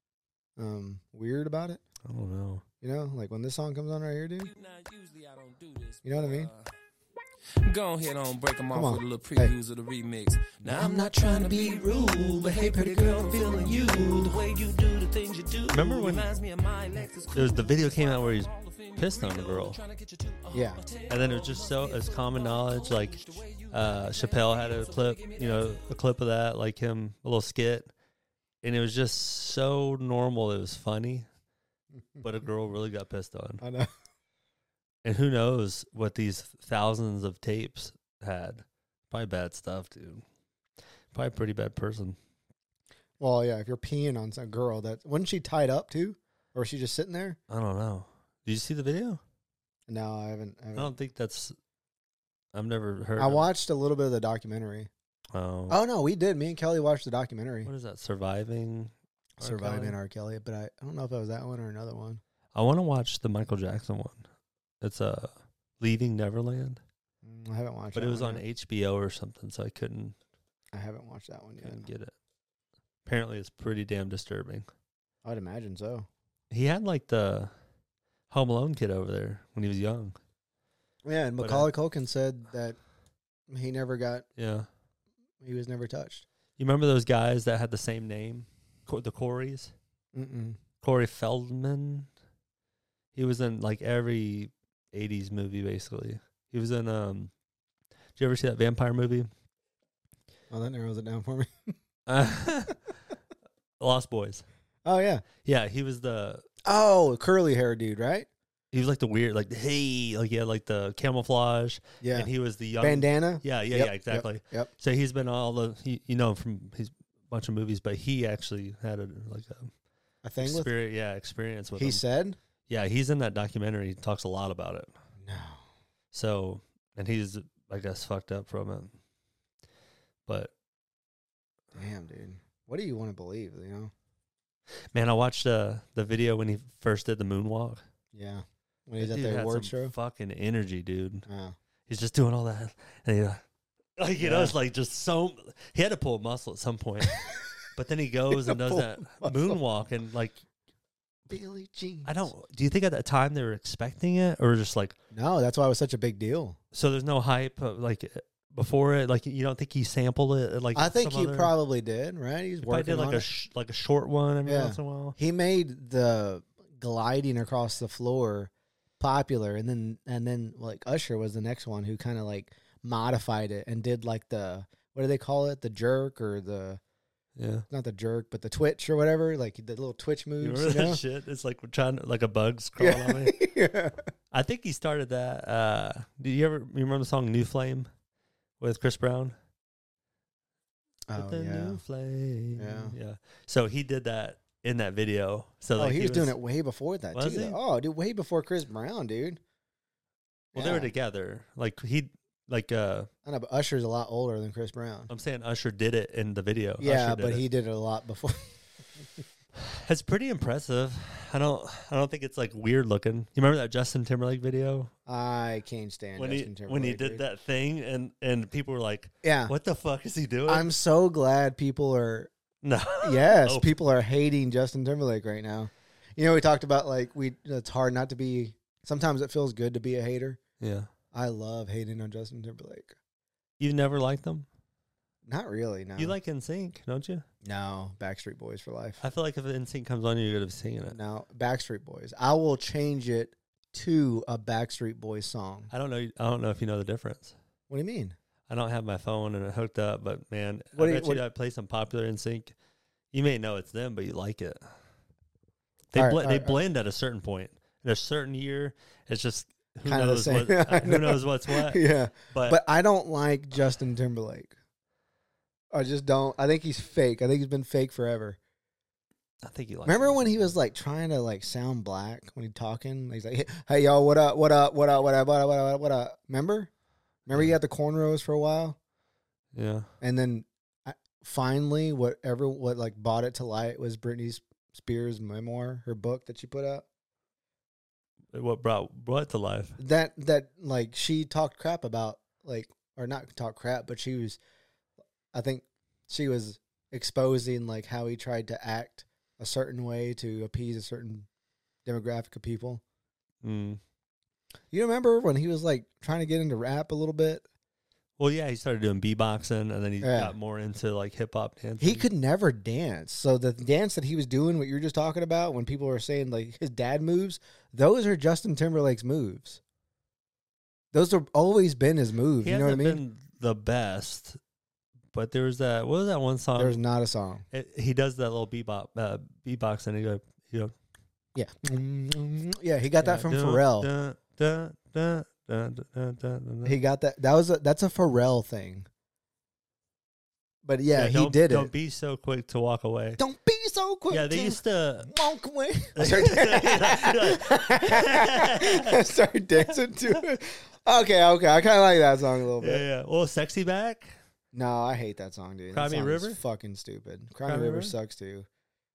um, weird about it? I don't know. You know, like when this song comes on right here, dude. Now, usually I don't do this. You know what I mean? Uh, go ahead on, break them off Come on. with a little Hey. previews of the remix. Now I'm not trying to be rude, but hey, pretty girl, I'm feeling you. The way you do the things you do. Remember when reminds me of my Lexus. There was the video came out where he's pissed on the girl, Yeah. and then it was just so as common knowledge. Like uh, Chappelle had a clip, you know, a clip of that, like him, a little skit, and it was just so normal. It was funny, but a girl really got pissed on. I know. And who knows what these thousands of tapes had? Probably bad stuff, dude. Probably a pretty bad person. Well, yeah, if you're peeing on some girl, that wasn't she tied up too, or was she just sitting there? I don't know. Did you see the video? No, I haven't. I, I haven't. don't think that's. I've never heard. I of- watched a little bit of the documentary. Oh, Oh no, we did. Me and Kelly watched the documentary, what is that? Surviving. R. Surviving Kelly? R. Kelly, but I, I don't know if it was that one or another one. I want to watch the Michael Jackson one. It's uh, Leaving Neverland, Mm, I haven't watched. but that it was one on yet. H B O or something, so I couldn't I haven't watched that one yet. couldn't get it. Apparently, it's pretty damn disturbing. I'd imagine so. He had like the Home Alone kid over there when he was young. Yeah, and But, uh, Macaulay Culkin said that he never got, Yeah, he was never touched. you remember those guys that had the same name, Co- the Coreys? Mm-mm. Corey Feldman. He was in like every eighties movie basically. He was in um. Did you ever see that vampire movie? Oh, that narrows it down for me. Uh, Lost Boys. Oh yeah. Yeah, he was the Oh, curly hair dude, right? he was like the weird like hey like he had like the camouflage Yeah. and he was the young Bandana. yeah yeah Yep, yeah exactly. Yep. So he's been all the he, you know him from his bunch of movies, but he actually had a like a A thing with. experience yeah experience with He him. said. Yeah, he's in that documentary. He talks a lot about it. No. So and he's I guess fucked up from it, but Damn, dude. What do you want to believe? You know. man, I watched uh, the video when he first did the moonwalk. Yeah. When he's That at dude the had award some show. fucking energy, dude. Oh. He's just doing all that, and he, uh, like you know, Yeah. it's like just so. He had to pull a muscle at some point, but then he goes and does Pull that a muscle. moonwalk, and like Billy Jean. I don't. Do you think at that time they were expecting it, or just like No, that's why it was such a big deal. so? There's no hype uh, like before it. Like you don't think he sampled it? Like I think some he other- probably did, right? He's he probably working did like on a it. sh- like a short one every Yeah. once in a while. He made the gliding across the floor popular, and then and then like Usher was the next one who kind of like modified it and did like the what do they call it, the jerk or the Yeah. not the jerk but the twitch or whatever, like the little twitch You moves. remember You that know? shit? It's like we're trying to, like a bug's crawling Yeah. on me. yeah. I think he started that. Uh, do you ever you remember the song "New Flame" with Chris Brown? Oh With the yeah. new flame. Yeah. yeah. So he did that in that video. So Oh, like he was doing it way before that Was too. he? though. Oh, dude, way before Chris Brown, dude. Well, they were Yeah. together. Like he, like uh, I know, but Usher's a lot older than Chris Brown. I'm saying Usher did it in the video. Yeah, Usher did but it. he did it a lot before. It's pretty impressive. I don't, I don't think it's like weird looking. You remember that Justin Timberlake video I can't stand when Justin he Timberlake. when he did dude. that thing and and people were like, Yeah. "What the fuck is he doing?" I'm so glad people are no, yes, Oh. people are hating Justin Timberlake right now. You know, we talked about like we it's hard not to be sometimes it feels good to be a hater. yeah. I love hating on Justin Timberlake. You never liked them. Not really, no. You like N Sync, don't you? No, Backstreet Boys for life. I feel like if N Sync comes on, you're gonna be singing it. No, Backstreet Boys. I will change it to a Backstreet Boys song. I don't know. I don't know if you know the difference. What do you mean? I don't have my phone and it hooked up, but man, What I do you- bet what- you I play some popular N Sync. You may know it's them, but you like it. They All right, bl- all they right, all blend at a certain point. In a certain year, it's just who Kinda the knows same. what I who know. knows what's what. Yeah. But, But I don't like Justin Timberlake. I just don't. I think he's fake. I think he's been fake forever. I think you like. Remember it. when he was like trying to like sound black when he talking? He's like, "Hey yo, what up? What up? What up? What up? What up? What up? What up?" Remember? Remember he had the cornrows for a while, Yeah. and then I, finally, whatever what like brought it to light was Britney Spears' memoir, her book that she put out. What brought what to life? That that like she talked crap about like or not talk crap, but she was, I think she was exposing like how he tried to act a certain way to appease a certain demographic of people. Mm. You remember when he was like trying to get into rap a little bit? Well, yeah, he started doing beatboxing, and then he Yeah. got more into like hip hop dancing. He could never dance. So the dance that he was doing, what you were just talking about, when people were saying like his dad moves, those are Justin Timberlake's moves. Those have always been his moves. He You know what I hasn't mean? been the best, but there was that. What was that one song? There's not a song. It, he does that little beatbox, uh, beatbox, and he go, you know, Yeah. Yeah, he got that from Pharrell. Dun, dun, dun, dun, dun, dun, dun, dun. He got that. That was a, that's a Pharrell thing. But yeah, he don't, did Don't it. be so quick to walk away. Don't be so quick. Yeah, they to used to. walk away. I started, I started dancing to it. Okay, okay. I kind of like that song a little Yeah, bit. yeah. Well, sexy back. No, I hate that song, dude. Cry that Me song is River? fucking stupid. Cry, Cry Me Me River River? sucks too.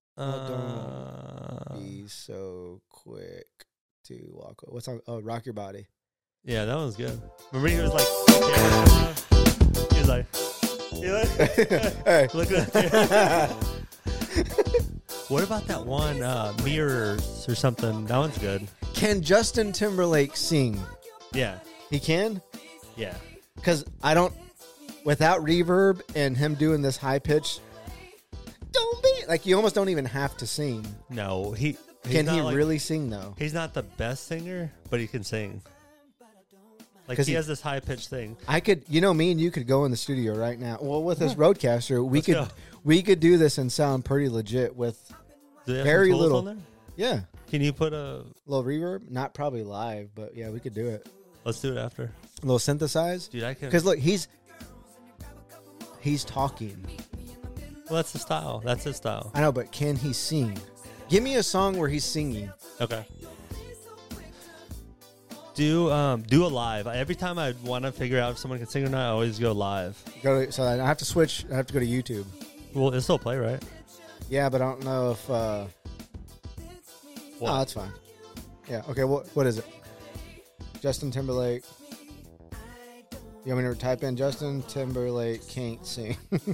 Uh, Be so quick to walk away. What song? Oh, Rock Your Body. yeah, that one's good. Remember, he was like, he was like, he was like, Hey. look at that. What about that one, uh, Mirrors or something? That one's good. Can Justin Timberlake sing? Yeah, He can? yeah. Because I don't, without reverb and him doing this high pitch, don't be like you almost don't even have to sing. No, he he's Can not he like- really sing though? He's not the best singer, but he can sing. Like 'Cause he, he- has this high pitched thing. I could, you know, me and you could go in the studio right now. Well, with this Roadcaster, we Let's could go. we could do this and sound pretty legit with Do they have Very some tools little. on there? yeah, Can you put a? little reverb. Not probably live, but yeah, we could do it. Let's do it after, A little synthesized. dude. I can. Because look, he's he's talking. Well, that's the style. That's his style. I know, but can he sing? Give me a song where he's singing. Okay. Do um do a live. I- Every time I want to figure out if someone can sing or not, I always go live. Go to, so I have to switch. I have to go to YouTube. Well, it'll still play, right? Yeah, but I don't know if. uh What? Oh, that's fine. Yeah. Okay. What What is it? Justin Timberlake. You want me to type in Justin Timberlake can't sing?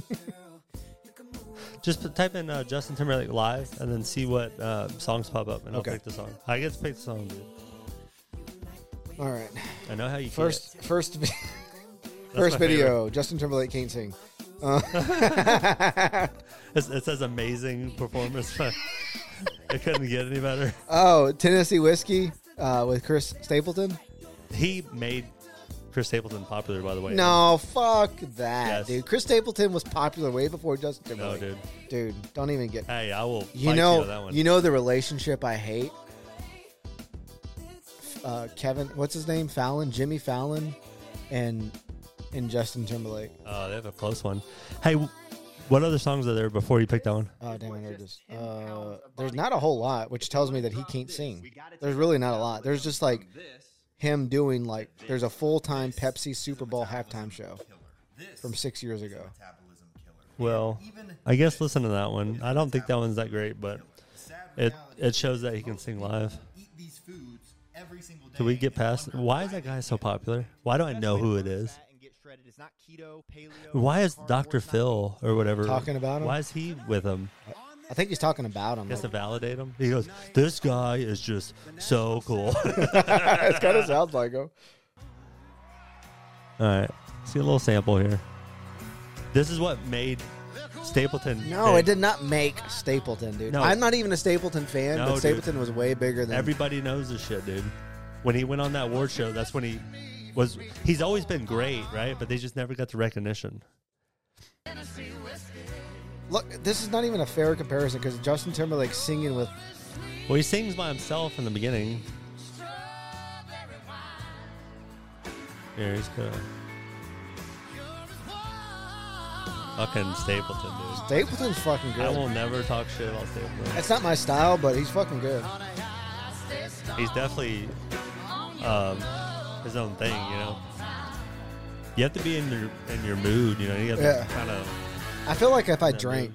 Just put, type in uh, Justin Timberlake live and then see what uh, songs pop up, and Okay. I'll pick the song. I get to pick the song, dude. All right. I know how you First, first, vi- my first video. Justin Timberlake can't sing. Uh, Get. It, it says amazing performance, but it couldn't get any better. oh, Tennessee Whiskey uh, with Chris Stapleton. He made Chris Stapleton popular, by the way. No, fuck that, Yes. dude. Chris Stapleton was popular way before Justin No, Timberlake. dude. Dude, don't even get. Hey, I will. You fight know, on that one. you know the relationship I hate. Uh, Kevin, what's his name? Fallon, Jimmy Fallon, and and Justin Timberlake. Oh, they have a close one. Hey, w- what other songs are there before you pick that one? Oh damn, I heard this. Uh, there's not a whole lot, which tells me that he can't sing. There's really not a lot. There's just like him doing like there's a full time Pepsi Super Bowl halftime show from six years ago. Well, I guess listen to that one. I don't think that one's that great, but it it shows that he can sing live. Can we get past? Why is that guy so popular? Why do I know who it is? Why is Doctor Phil or whatever Talking about him? Why is he with him? I think he's talking about him. Just to Like, validate him. He goes, "This guy is just so cool." it kind of sounds like him. All right, see a little sample here. This is what made Stapleton. No, big. it did not make Stapleton, dude. No. I'm not even a Stapleton fan, No, but dude. Stapleton was way bigger than Everybody knows this shit, dude. When he went on that award show, that's when he was. He's always been great, right? But they just never got the recognition. Look, this is not even a fair comparison because Justin Timberlake singing with Well, he sings by himself in the beginning. Here he's good. Fucking Stapleton, dude. Stapleton's fucking good. I will never talk shit about Stapleton. It's not my style, but he's fucking good. He's definitely um, his own thing, you know. You have to be in your in your mood, you know. You have Yeah. to kind of. I feel like if I Yeah, drank,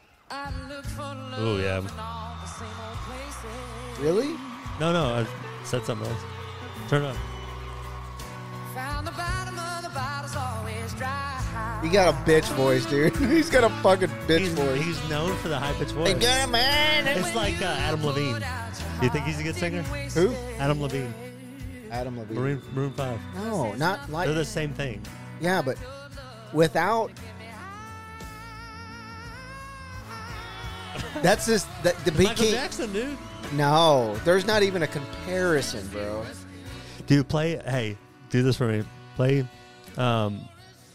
Oh yeah. really? No, no. I said something else. Turn it up. He got a bitch voice, dude. He's got a fucking bitch He's, voice. he's known for the high pitched voice. Hey, good man. It's like uh, Adam Levine. Do you think he's a good singer? Who? Adam Levine, Adam Levine. Maroon, Maroon Five. No, not like. They're the same thing. Yeah, but without. That's just that the Michael bikini. Jackson, dude. No, there's not even a comparison, bro. Dude, play. Hey, do this for me. Play. Um.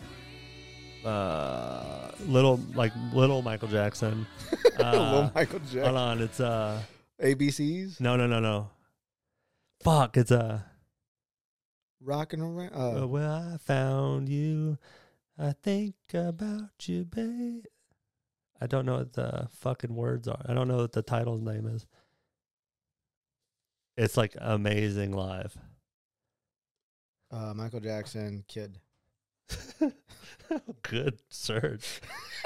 Uh. Little like little Michael Jackson. Uh, Little Michael Jackson. Hold on, it's uh. A B Cs. No, no, no, no. Fuck, it's uh. Rocking around. Uh, Uh, well, I found you. I think about you, babe. I don't know what the fucking words are. I don't know what the title's name is. It's like amazing live. uh, Michael Jackson, Kid. Good search.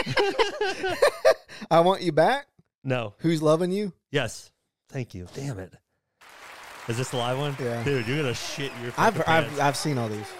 I Want You Back. No. Who's Loving You? Yes. Thank you. Damn it. Is this the live one? Yeah. Dude, you're gonna shit your I've fucking I've, pants. I've seen all these.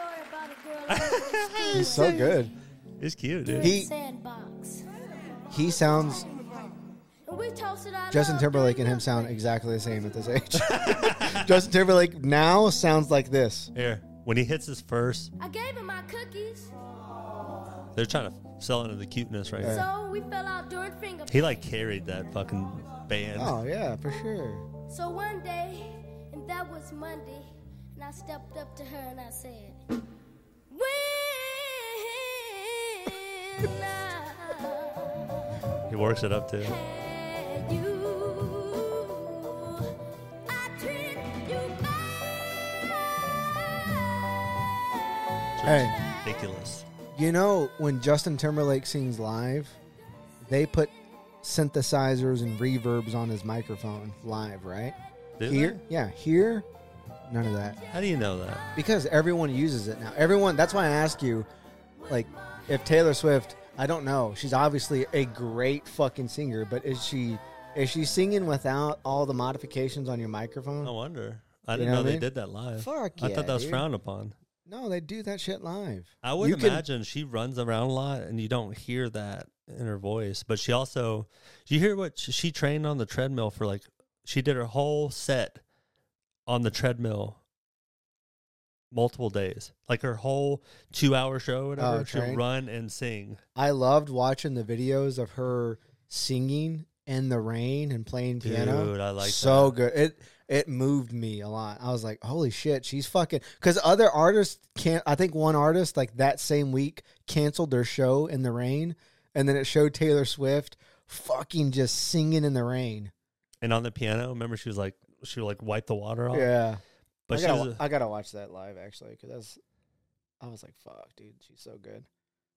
He's so good. He's cute, dude. He he sounds. Justin Timberlake and him sound exactly the same at this age. Justin Timberlake now sounds like this. Here, when he hits his first, I gave him my cookies, they're trying to sell into the cuteness right Yeah. here. so we fell out during finger. He like carried that fucking band. Oh yeah, for sure. So one day, and that was Monday, and I stepped up to her and I said, "When I He works it up too. had you, I treated you bad." Hey, Ridiculous. you know when Justin Timberlake sings live, they put synthesizers and reverbs on his microphone live, right? Do Here, yeah, here, none of that. How do you know that? Because everyone uses it now. Everyone. That's why I ask you, like, if Taylor Swift. I don't know. She's obviously a great fucking singer, but is she is she singing without all the modifications on your microphone? I wonder. I You didn't know know, what I they mean? did that live. Fuck I yeah, thought that was dude. frowned upon. No, they do that shit live. I would You can- imagine she runs around a lot and you don't hear that in her voice. But she also, you hear what she, she trained on the treadmill for like, she did her whole set on the treadmill multiple days. Like her whole two hour show or whatever, Oh, she'll trained? run and sing. I loved watching the videos of her singing in the rain and playing piano. Dude, I like so that. good. It it moved me a lot. I was like, holy shit, she's fucking. Because other artists can't. I think one artist like that same week canceled their show in the rain, and then it showed Taylor Swift fucking just singing in the rain. And on the piano, remember she was like, she would like wipe the water off. Yeah, But I she gotta, was, I gotta watch that live actually because that's. I was like, fuck, dude, she's so good.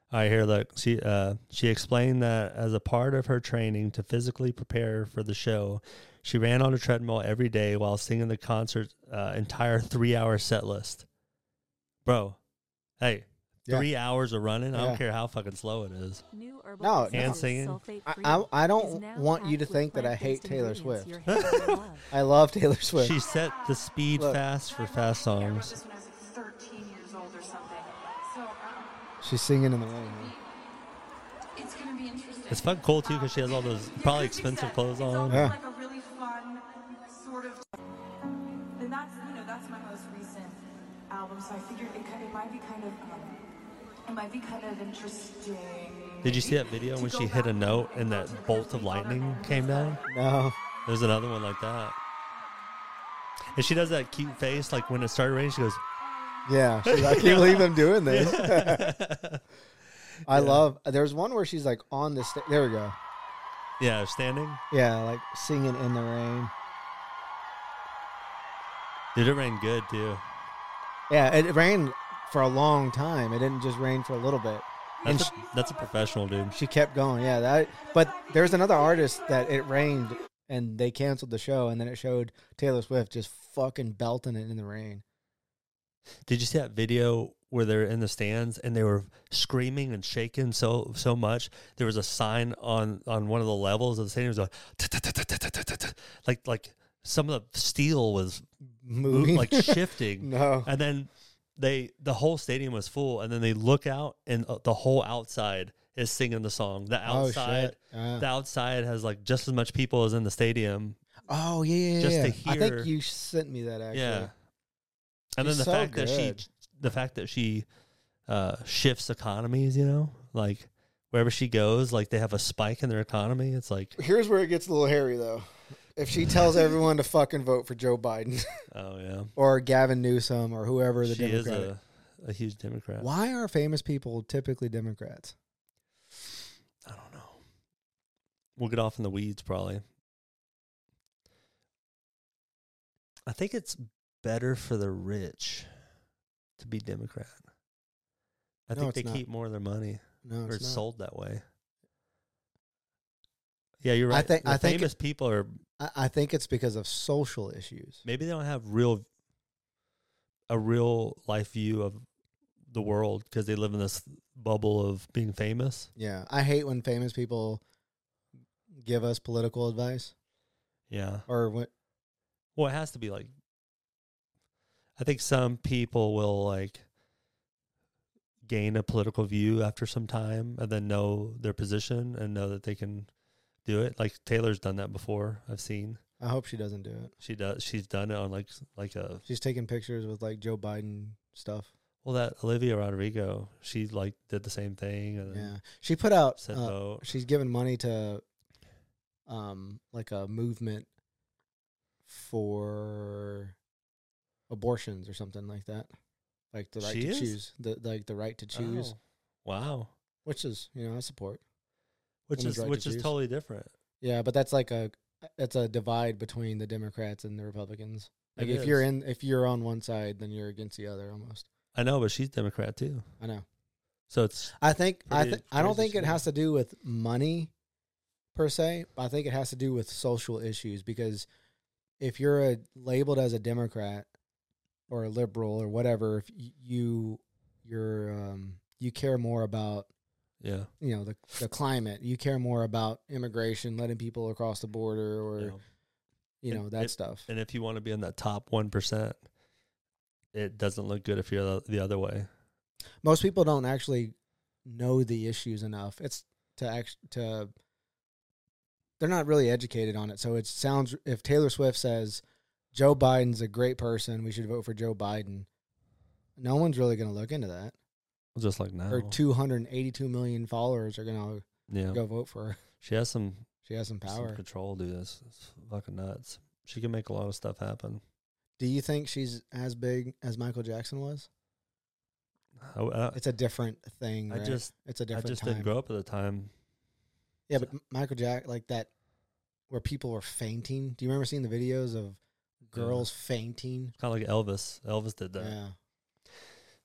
I hear that she uh, she explained that as a part of her training to physically prepare for the show, she ran on a treadmill every day while singing the concert's uh, entire three-hour set list. Bro, hey, Yeah. three hours of running? I Yeah. don't care how fucking slow it is. New herbal No, essence And singing. sulfate-free I, I, I is don't now want you to packed with think that I hate plant-based Taylor ingredients Swift. your hair will love. I love Taylor Swift. She set the speed Look. fast for fast I wrote songs. this when I was like thirteen years old or something. So um, She's singing in the rain. huh? it's going to be interesting. It's fucking cool, too, because she has all those probably expensive clothes It's on. almost Yeah. like a really fun sort of. And that's you know that's my most recent album, so I figured it, ki- it might be kind of um, it might be kind of interesting. Did you see that video to when go she hit a back note and and go that to bolt of every other lightning moment came down? No. There's another one like that. And she does that cute face, like when it started raining, she goes, Yeah. She's like, I can't believe I'm doing this. yeah, I love. There's one where she's like on the stage. There we go. yeah standing. Yeah, like singing in the rain. Dude, it rained good, too. Yeah, it, it rained for a long time. It didn't just rain for a little bit. And That's a, that's a professional, dude. She kept going. Yeah, that. But there's another artist that it rained and they canceled the show, and then it showed Taylor Swift just fucking belting it in the rain. Did you see that video where they're in the stands and they were screaming and shaking so so much? There was a sign on, on one of the levels of the stadium. It was like, like, like some of the steel was Moving, like shifting. No. And then they the whole stadium was full, and then they look out and uh, the whole outside is singing the song. The Oh, outside, shit. Uh, the outside has like just as much people as in the stadium. oh yeah, yeah, just yeah. to I hear- think you sent me that actually. Yeah. And then She's the so fact that she good. the fact that she uh, shifts economies, you know, like wherever she goes, like they have a spike in their economy. It's like, Here's where it gets a little hairy though. If she tells everyone to fucking vote for Joe Biden oh yeah, or Gavin Newsom or whoever the she is Democrat. a, a huge Democrat. Why are famous people typically Democrats? I don't know. We'll get off in the weeds probably. I think it's better for the rich to be Democrat. I No, think it's they not. keep more of their money, No, or it's it's not. sold that way. Yeah, you're I right. think- the I think famous people are I, I think it's because of social issues. maybe they don't have real a real life view of the world because they live in this bubble of being famous. Yeah, I hate when famous people give us political advice Yeah. or when, Well, it has to be like, I think some people will like gain a political view after some time and then know their position and know that they can do it. Like Taylor's done that before. I've seen I hope she doesn't do it. she does. She's done it on like like a She's taking pictures with like Joe Biden stuff. well that Olivia Rodrigo. She like did the same thing and Yeah, then she put out. said Uh, vote. she's given money to, um, like a movement for abortions or something like that, like the right She to is? choose, the like the right to choose, Oh, wow. which is you know I support. Which Women's is right to which is choose. totally different. Yeah, but that's like a it's a divide between the Democrats and the Republicans. Like It if you're is. in if you're on one side, then you're against the other almost. I know, but she's Democrat too. I know. So it's I think I Pretty th- I don't crazy think it shit. has to do with money per se. I think it has to do with social issues because if you're a, labeled as a Democrat or a liberal or whatever, if y- you you're um, you care more about yeah. you know the the climate, you care more about immigration, letting people across the border, or yeah. you And know that it- stuff. And if you want to be in that top one percent, it doesn't look good if you're the, the other way. Most people don't actually know the issues enough. It's to act to they're not really educated on it. So it sounds if Taylor Swift says Joe Biden's a great person, we should vote for Joe Biden. No one's really going to look into that. Just like now. Her two hundred eighty-two million followers are going yeah. to go vote for her. She has some, She has some some power. control, dude. It's, it's fucking nuts. She can make a lot of stuff happen. Do you think she's as big as Michael Jackson was? I, I, It's a different thing, I right? just it's a I different just time. didn't grow up at the time. Yeah, but M- Michael Jack like that where people were fainting. Do you remember seeing the videos of girls fainting? Kind of like Elvis. Elvis did that. Yeah.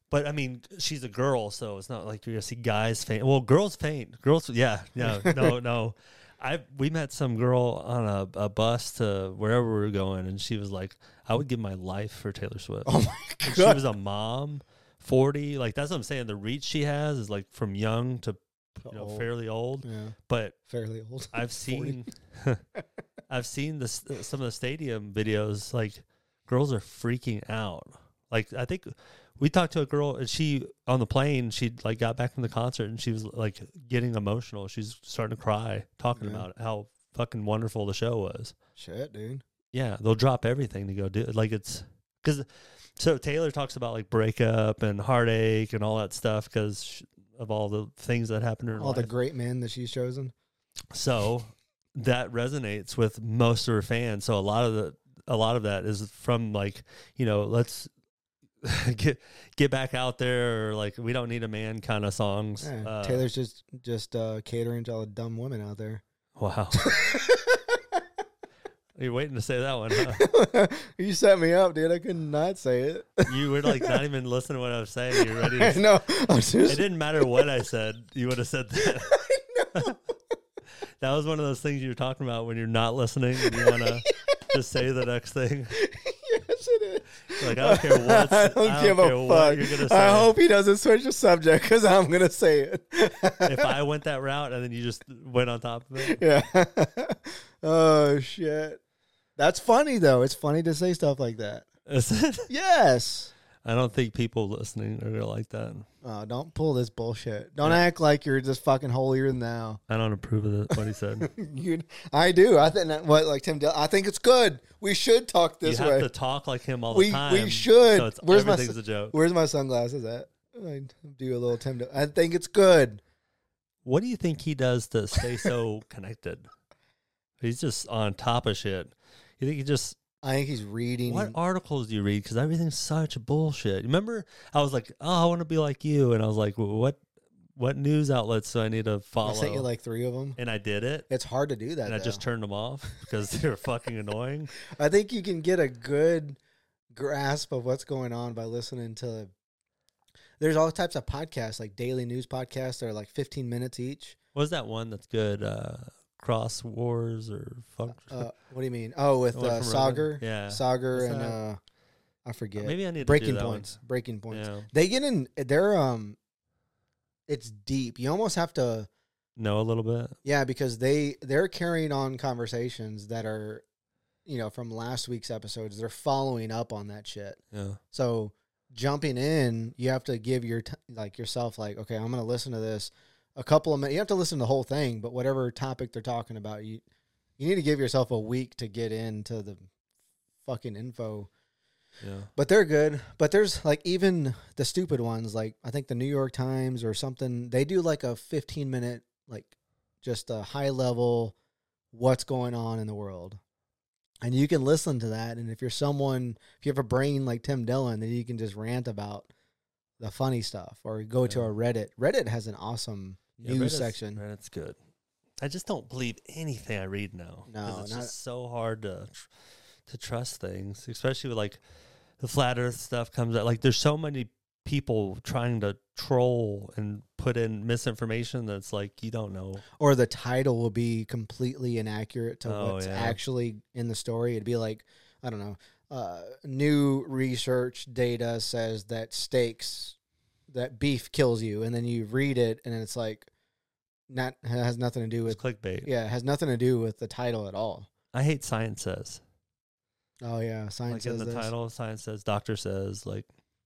But I mean, she's a girl, so it's not like you're gonna see guys faint. Well, girls faint. Girls, yeah, yeah, no, no. I we met some girl on a, a bus to wherever we were going, and she was like, "I would give my life for Taylor Swift." Oh my And god! she was a mom, forty. Like that's what I'm saying. The reach she has is like from young to you know Old. fairly old. Yeah, But fairly old. I've seen, I've seen this some of the stadium videos. Like girls are freaking out. Like I think. We talked to a girl, and she on the plane. She like got back from the concert, and she was like getting emotional. She's starting to cry, talking Yeah. about how fucking wonderful the show was. Shit, dude. Yeah, they'll drop everything to go do it. Like it's because so Taylor talks about like breakup and heartache and all that stuff because of all the things that happened in her All life. the great men that she's chosen. So that resonates with most of her fans. So a lot of the a lot of that is from like you know let's. get get back out there, or like we don't need a man kind of songs. Yeah, Uh, Taylor's just just uh, catering to all the dumb women out there. Wow. You're waiting to say that one, huh? You set me up, dude. I could not say it. You were like not even listening to what I was saying. You're ready. To no, I was It just didn't matter what I said. You would have said that. That was one of those things you were talking about when you're not listening and you want to just say the next thing. yes, it is. Like I don't care what. I don't give a fuck. You're gonna say. I hope he doesn't switch the subject because I'm gonna say it. If I went that route and then you just went on top of it. Yeah. Oh shit. That's funny though. It's funny to say stuff like that. Is it? Yes. I don't think people listening are gonna like that. Oh, don't pull this bullshit. Don't Yeah. act like you're just fucking holier than thou. I don't approve of the, what he said. You, I do. I think that, what like Tim. Dil- I think it's good. We should talk this you have way. to talk like him all the we time. we should. So it's, Where's my everything's su- a joke. Where's my sunglasses at? I do a little Tim. Dil- I think it's good. What do you think he does to stay so connected? He's just on top of shit. You think he just... I think he's reading. What articles do you read? Because everything's such bullshit. Remember, I was like, oh, I want to be like you. And I was like, well, what what news outlets do I need to follow? I sent you like three of them. and I did it. It's hard to do that. And I though. just turned them off because they were fucking annoying. I think you can get a good grasp of what's going on by listening to. There's all types of podcasts, like daily news podcasts. They're like fifteen minutes each. What was that one that's good? Uh, Cross Wars or fuck? Uh, what do you mean? Oh, with The one uh, from Sagar, Rogan? Yeah. Sagar, What's and that? uh, I forget. Maybe I need to do Breaking that one. Points. Breaking Points. Yeah. They get in. They're um, it's deep. You almost have to. Know a little bit. Yeah, because they they're carrying on conversations that are, you know, from last week's episodes. They're following up on that shit. Yeah. So jumping in, you have to give your t- like yourself like, okay, I'm going to listen to this a couple of minutes. You have to listen to the whole thing, but whatever topic they're talking about, you you need to give yourself a week to get into the fucking info. Yeah. But they're good. But there's like even the stupid ones, like I think the New York Times or something. They do like a fifteen minute, like just a high level, what's going on in the world. And you can listen to that. And if you're someone, if you have a brain like Tim Dillon, then you can just rant about the funny stuff or go to Yeah. a Reddit. Reddit has an awesome Yeah, news Reddit's- section. Reddit's good. I just don't believe anything I read now. 'cause No, it's not- just so hard to tr- to trust things, especially with like the flat Earth stuff comes out. Like there's so many people trying to troll and put in misinformation that's like you don't know. Or the title will be completely inaccurate to Oh, what's yeah. actually in the story. It'd be like, I don't know, uh, new research data says that steaks, that beef kills you. And then you read it and it's like, not it has nothing to do It's with, clickbait. yeah, it has nothing to do with the title at all. I hate science says. Oh, yeah, science Like in says the this. title, science says, doctor says. Like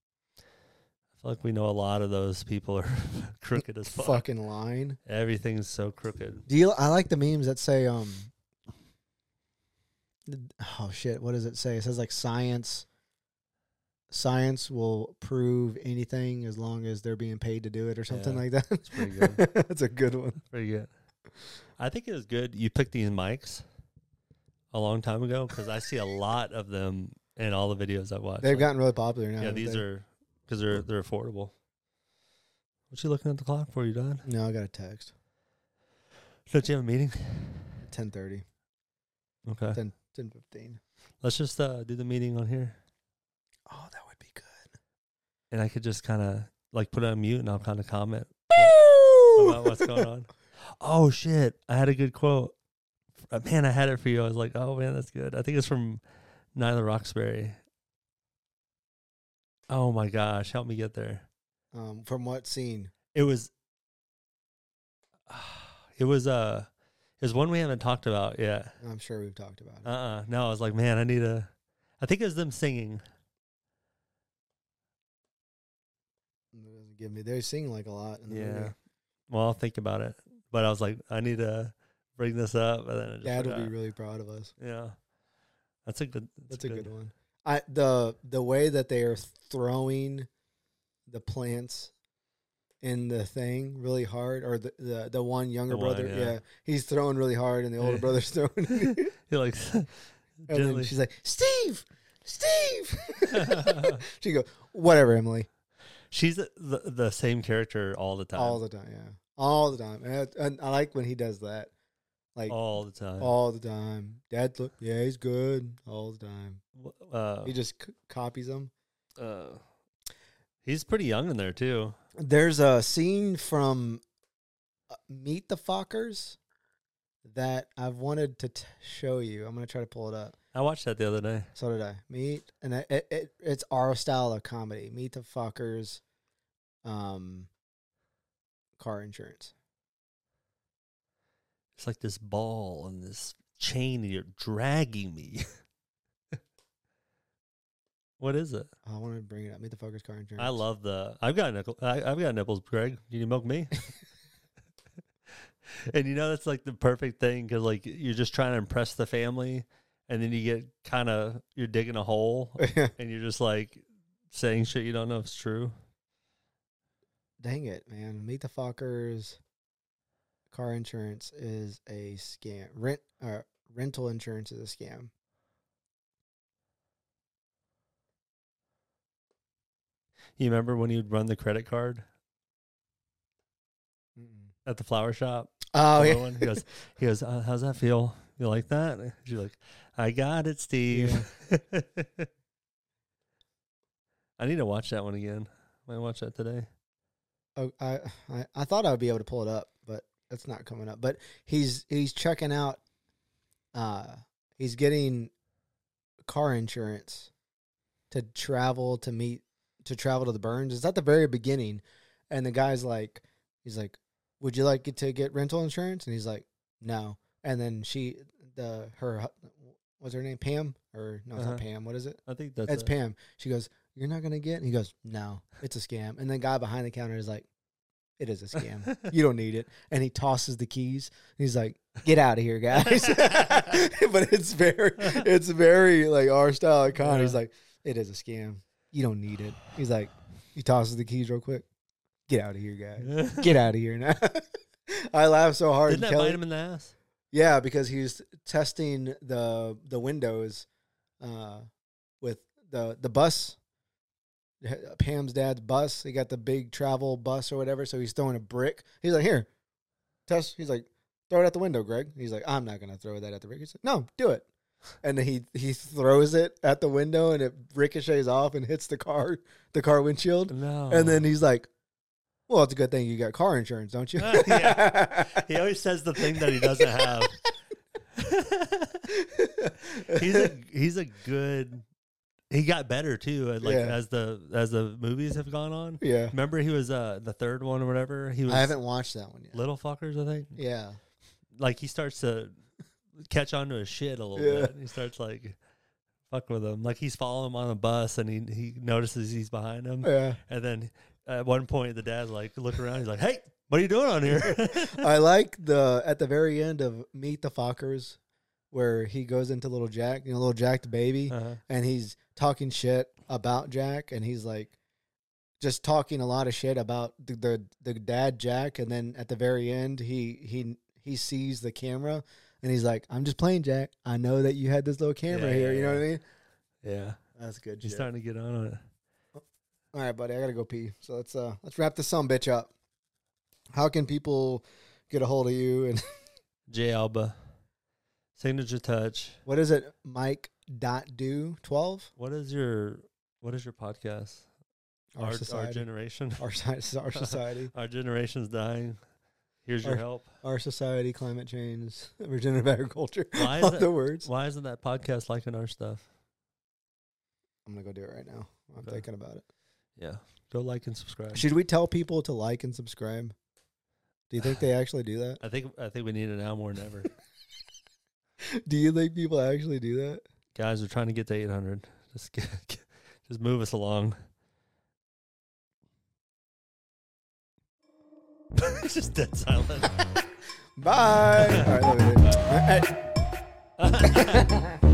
I feel like we know a lot of those people are crooked as fuck. Fucking line. Everything's so crooked. Do you? I like the memes that say, um, oh shit, what does it say? It says like science. Science will prove anything as long as they're being paid to do it, or something Yeah, like that. it's pretty good. That's a good one. Pretty good. I think it was good. You picked these mics a long time ago because I see a lot of them in all the videos I watch. They've Like, gotten really popular now. yeah, haven't these they? are because they're they're affordable. What you looking at the clock for? You done? No, I got a text. Don't you have a meeting? Ten thirty. Okay, Ten ten fifteen. let's just uh, do the meeting on here. Oh, that would be good. and I could just kind of like put it on mute and I'll kind of comment about what's going on. Oh shit! I had a good quote. Uh, Man, I had it for you. I was like, oh man, that's good. I think it's from Nyla Roxbury. Oh my gosh, help me get there. Um, from what scene? It was. It was uh, it was one we haven't talked about yet. I'm sure we've talked about it. Uh uh No, I was like, man, I need a. I think it was them singing. It doesn't give me. They sing like a lot in the Yeah. movie. Well, I'll think about it. But I was like, I need to bring this up, and then I just Dad will forgot. be really proud of us. Yeah, that's a good. That's a good one. I the the way that they are throwing the plants in the thing really hard, or the the, the one younger The one, brother, yeah. yeah. he's throwing really hard, and the older brother's throwing. He like And then gently. she's like, Steve, Steve. She goes, whatever, Emily. She's the, the the same character all the time. All the time, yeah, all the time. And I, and I like when he does that, like all the time. all the time. Dad, look, yeah, he's good all the time. Uh, He just c- copies them. uh, he's pretty young in there too. There's a scene from uh, Meet the Fockers that I've wanted to t- show you. I'm gonna try to pull it up. I watched that the other day. So did I. Meet and it, it, it it's our style of comedy. Meet the Fockers, um, car insurance. It's like this ball and this chain, and you're dragging me. What is it? I want to bring it up. Meet the Fockers car insurance. I love the. I've got nickel. I, I've got nipples, Greg. Can you milk me? And you know that's like the perfect thing because like you're just trying to impress the family, and then you get kind of you're digging a hole, and you're just like saying shit you don't know if it's true. Dang it, man! Meet the Fockers car insurance is a scam. Rent uh, rental insurance is a scam. You remember when you'd run the credit card Mm-mm. at the flower shop? Oh The yeah. one? He goes, he goes, uh, how's that feel? You like that? And she's like, I got it, Steve. I need to watch that one again. Might watch that today. Oh, I, I I thought I would be able to pull it up, but it's not coming up. But he's he's checking out. Uh, he's getting car insurance to travel to meet to travel to the Burns. It's at the very beginning, and the guy's like, he's like, "Would you like it to get rental insurance?" And he's like, "No." And then she, the her, hu- what's her name? Pam or no, it's Uh-huh. not Pam. What is it? I think that's It's it. Pam. She goes, "You're not gonna get?" And he goes, "No, it's a scam." And the guy behind the counter is like, "It is a scam. You don't need it." And he tosses the keys. He's like, "Get out of here, guys." But it's very, it's very like our style of comedy. He's like, "It is a scam. You don't need it." He's like, he tosses the keys real quick. "Get out of here, guys. Get out of here now." I laugh so hard. Didn't that Kelly- bite him in the ass? yeah, because he was testing the the windows uh, with the the bus. Pam's dad's bus. He got the big travel bus or whatever. So he's throwing a brick. He's like, "Here, test." He's like, "Throw it out the window, Greg." He's like, "I'm not gonna throw that at the brick." He's like, "No, do it." And then he he throws it at the window, and it ricochets off and hits the car the car windshield. No. And then he's like, "Well, it's a good thing you got car insurance, don't you?" Yeah. He always says the thing that he doesn't have. he's a he's a good. He got better too, at like Yeah. as the as the movies have gone on. Yeah. Remember, he was uh the third one or whatever. He was I haven't watched that one yet. Little Fuckers, I think. Yeah. Like he starts to catch on to his shit a little Yeah. bit. He starts like fuck with him. Like he's following him on a bus, and he he notices he's behind him. Yeah. And then at one point, the dad's like, look around. He's like, "Hey, what are you doing on here?" I like the at the very end of Meet the Fockers, where he goes into little Jack, you know, little Jack the baby, Uh-huh. and he's talking shit about Jack, and he's like, just talking a lot of shit about the the, the dad Jack, and then at the very end, he he he sees the camera, and he's like, "I'm just playing, Jack. I know that you had this little camera Yeah, here." yeah, You know yeah. what I mean? Yeah, That's good. he's shit. starting to get on it. All right, buddy, I gotta go pee. So let's uh let's wrap this some bitch up. How can people get a hold of you? And J Alba, Signature Touch. what is it? Mike dot do twelve. What is your what is your podcast? Our, Our, our society. generation. Our, si- our society. Our generation's dying. Here's your Our- help. Our society, climate change, regenerative agriculture. Why is All that- the words. Why isn't that podcast liking our stuff? I'm going to go do it right now. I'm Okay. thinking about it. Yeah. Go like and subscribe. Should we tell people to like and subscribe? Do you think they actually do that? I think I think we need it now more than ever. Do you think people actually do that? Guys, we're trying to get to eight hundred. Just get, just move us along. It's just dead silent. Bye. All right, love you. All right.